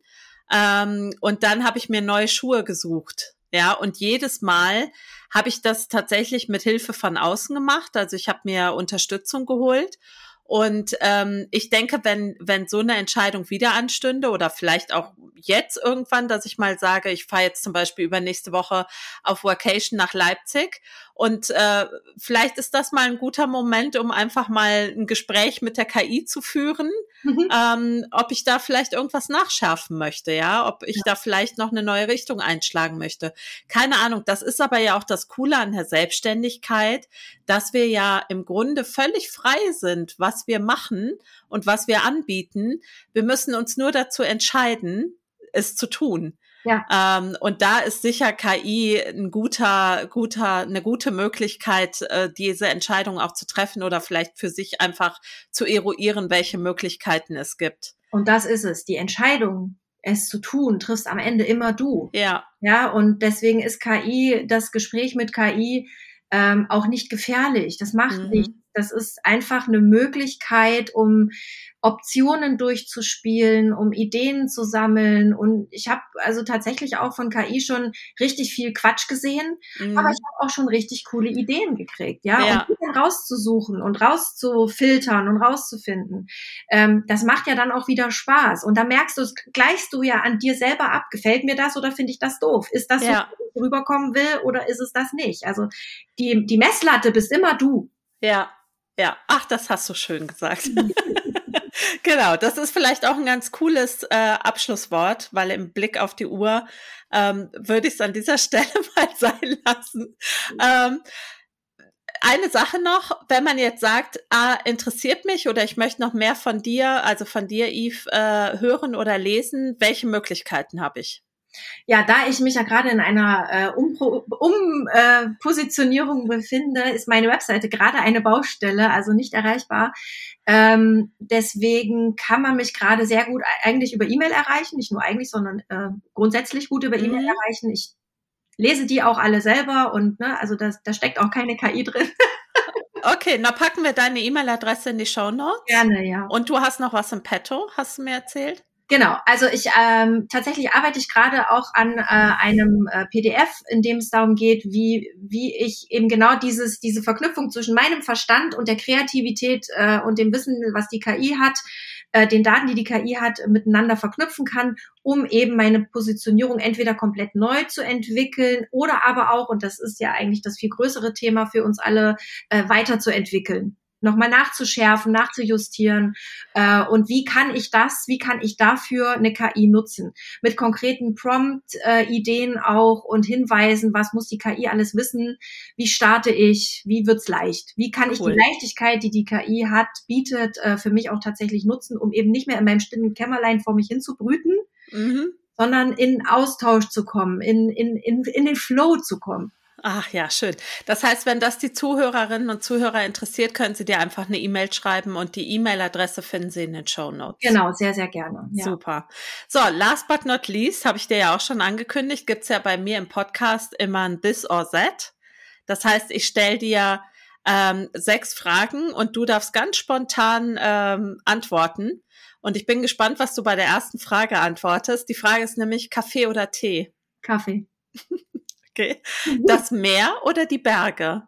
ähm, und dann habe ich mir neue Schuhe gesucht. Ja, und jedes Mal habe ich das tatsächlich mit Hilfe von außen gemacht. Also ich habe mir Unterstützung geholt. Und ähm, ich denke, wenn wenn so eine Entscheidung wieder anstünde oder vielleicht auch jetzt irgendwann, dass ich mal sage, ich fahre jetzt zum Beispiel übernächste Woche auf Vacation nach Leipzig und äh, vielleicht ist das mal ein guter Moment, um einfach mal ein Gespräch mit der K I zu führen, mhm. ähm, ob ich da vielleicht irgendwas nachschärfen möchte, ja, ob ich ja. da vielleicht noch eine neue Richtung einschlagen möchte. Keine Ahnung, das ist aber ja auch das Coole an der Selbstständigkeit, dass wir ja im Grunde völlig frei sind, was wir machen und was wir anbieten. Wir müssen uns nur dazu entscheiden, es zu tun. Ja. Ähm, und da ist sicher K I ein guter, guter, eine gute Möglichkeit, äh, diese Entscheidung auch zu treffen oder vielleicht für sich einfach zu eruieren, welche Möglichkeiten es gibt. Und das ist es. Die Entscheidung, es zu tun, triffst am Ende immer du. Ja. Ja, und deswegen ist K I, das Gespräch mit K I, ähm, auch nicht gefährlich. Das macht mhm. nichts. Das ist einfach eine Möglichkeit, um Optionen durchzuspielen, um Ideen zu sammeln. Und ich habe also tatsächlich auch von K I schon richtig viel Quatsch gesehen, mhm. aber ich habe auch schon richtig coole Ideen gekriegt, ja. ja. Und die dann rauszusuchen und rauszufiltern und rauszufinden, ähm, das macht ja dann auch wieder Spaß. Und da merkst du, gleichst du ja an dir selber ab. Gefällt mir das oder finde ich das doof? Ist das ja. so, wie ich rüberkommen will oder ist es das nicht? Also die, die Messlatte bist immer du. Ja, ja. Ach, das hast du schön gesagt. Genau, das ist vielleicht auch ein ganz cooles äh, Abschlusswort, weil im Blick auf die Uhr ähm, würde ich es an dieser Stelle mal sein lassen. Ähm, eine Sache noch, wenn man jetzt sagt, ah, interessiert mich oder ich möchte noch mehr von dir, also von dir, Yves, äh, hören oder lesen, welche Möglichkeiten habe ich? Ja, da ich mich ja gerade in einer äh, Umpositionierung um, äh, befinde, ist meine Webseite gerade eine Baustelle, also nicht erreichbar. Ähm, deswegen kann man mich gerade sehr gut eigentlich über E-Mail erreichen, nicht nur eigentlich, sondern äh, grundsätzlich gut über mhm. E-Mail erreichen. Ich lese die auch alle selber und ne, also da, da steckt auch keine K I drin. Okay, na packen wir deine E-Mail-Adresse in die Shownotes. Gerne, ja. Und du hast noch was im Petto, hast du mir erzählt? Genau, also ich ähm, tatsächlich arbeite ich gerade auch an äh, einem äh, P D F, in dem es darum geht, wie wie ich eben genau dieses diese Verknüpfung zwischen meinem Verstand und der Kreativität äh, und dem Wissen, was die K I hat, äh, den Daten, die die K I hat, miteinander verknüpfen kann, um eben meine Positionierung entweder komplett neu zu entwickeln oder aber auch, und das ist ja eigentlich das viel größere Thema für uns alle, äh, weiterzuentwickeln. Nochmal nachzuschärfen, nachzujustieren äh, und wie kann ich das, wie kann ich dafür eine K I nutzen? Mit konkreten Prompt-Ideen äh, auch und Hinweisen, was muss die K I alles wissen? Wie starte ich? Wie wird's leicht? Wie kann ich cool. die Leichtigkeit, die die K I hat, bietet, äh, für mich auch tatsächlich nutzen, um eben nicht mehr in meinem stillen Kämmerlein vor mich hin zu brüten, mhm. sondern in Austausch zu kommen, in, in, in, in den Flow zu kommen. Ach ja, schön. Das heißt, wenn das die Zuhörerinnen und Zuhörer interessiert, können Sie dir einfach eine E-Mail schreiben und die E-Mail-Adresse finden Sie in den Shownotes. Genau, sehr, sehr gerne. Ja. Super. So, last but not least, habe ich dir ja auch schon angekündigt, gibt's ja bei mir im Podcast immer ein This or That. Das heißt, ich stelle dir ähm, sechs Fragen und du darfst ganz spontan ähm, antworten. Und ich bin gespannt, was du bei der ersten Frage antwortest. Die Frage ist nämlich Kaffee oder Tee? Kaffee. Okay. Das Meer oder die Berge?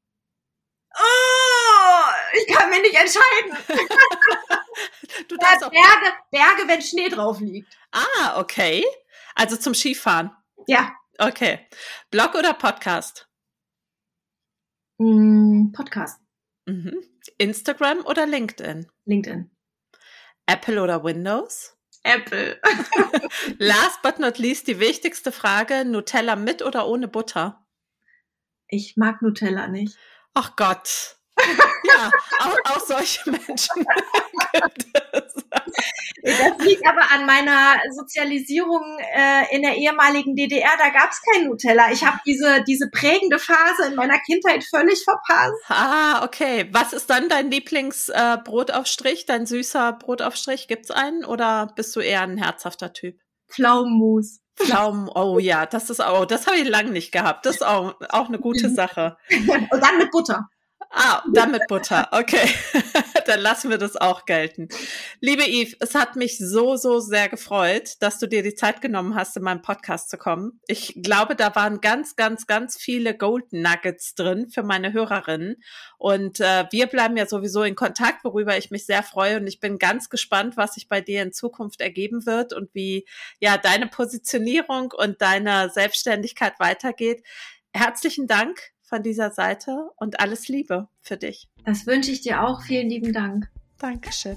Oh, ich kann mich nicht entscheiden. Du darfst auch Berge, Berge, wenn Schnee drauf liegt. Ah, okay. Also zum Skifahren? Ja. Okay. Blog oder Podcast? Mm, Podcast. Mhm. Instagram oder LinkedIn? LinkedIn. Apple oder Windows? Apple. Last but not least, die wichtigste Frage, Nutella mit oder ohne Butter? Ich mag Nutella nicht. Ach Gott. Ja, auch, auch solche Menschen gibt es. Das liegt aber an meiner Sozialisierung äh, in der ehemaligen D D R. Da gab es kein Nutella. Ich habe diese, diese prägende Phase in meiner Kindheit völlig verpasst. Ah, okay. Was ist dann dein Lieblingsbrotaufstrich, äh, dein süßer Brotaufstrich? Gibt's einen oder bist du eher ein herzhafter Typ? Pflaumenmus. Pflaumen, oh ja, das ist auch, das habe ich lange nicht gehabt. Das ist auch, auch eine gute Sache. Und dann mit Butter. Ah, dann mit Butter, okay. Dann lassen wir das auch gelten. Liebe Yves, es hat mich so, so sehr gefreut, dass du dir die Zeit genommen hast, in meinen Podcast zu kommen. Ich glaube, da waren ganz, ganz, ganz viele Golden Nuggets drin für meine Hörerinnen. Und äh, wir bleiben ja sowieso in Kontakt, worüber ich mich sehr freue. Und ich bin ganz gespannt, was sich bei dir in Zukunft ergeben wird und wie ja deine Positionierung und deine Selbstständigkeit weitergeht. Herzlichen Dank von dieser Seite und alles Liebe für dich. Das wünsche ich dir auch. Vielen lieben Dank. Dankeschön.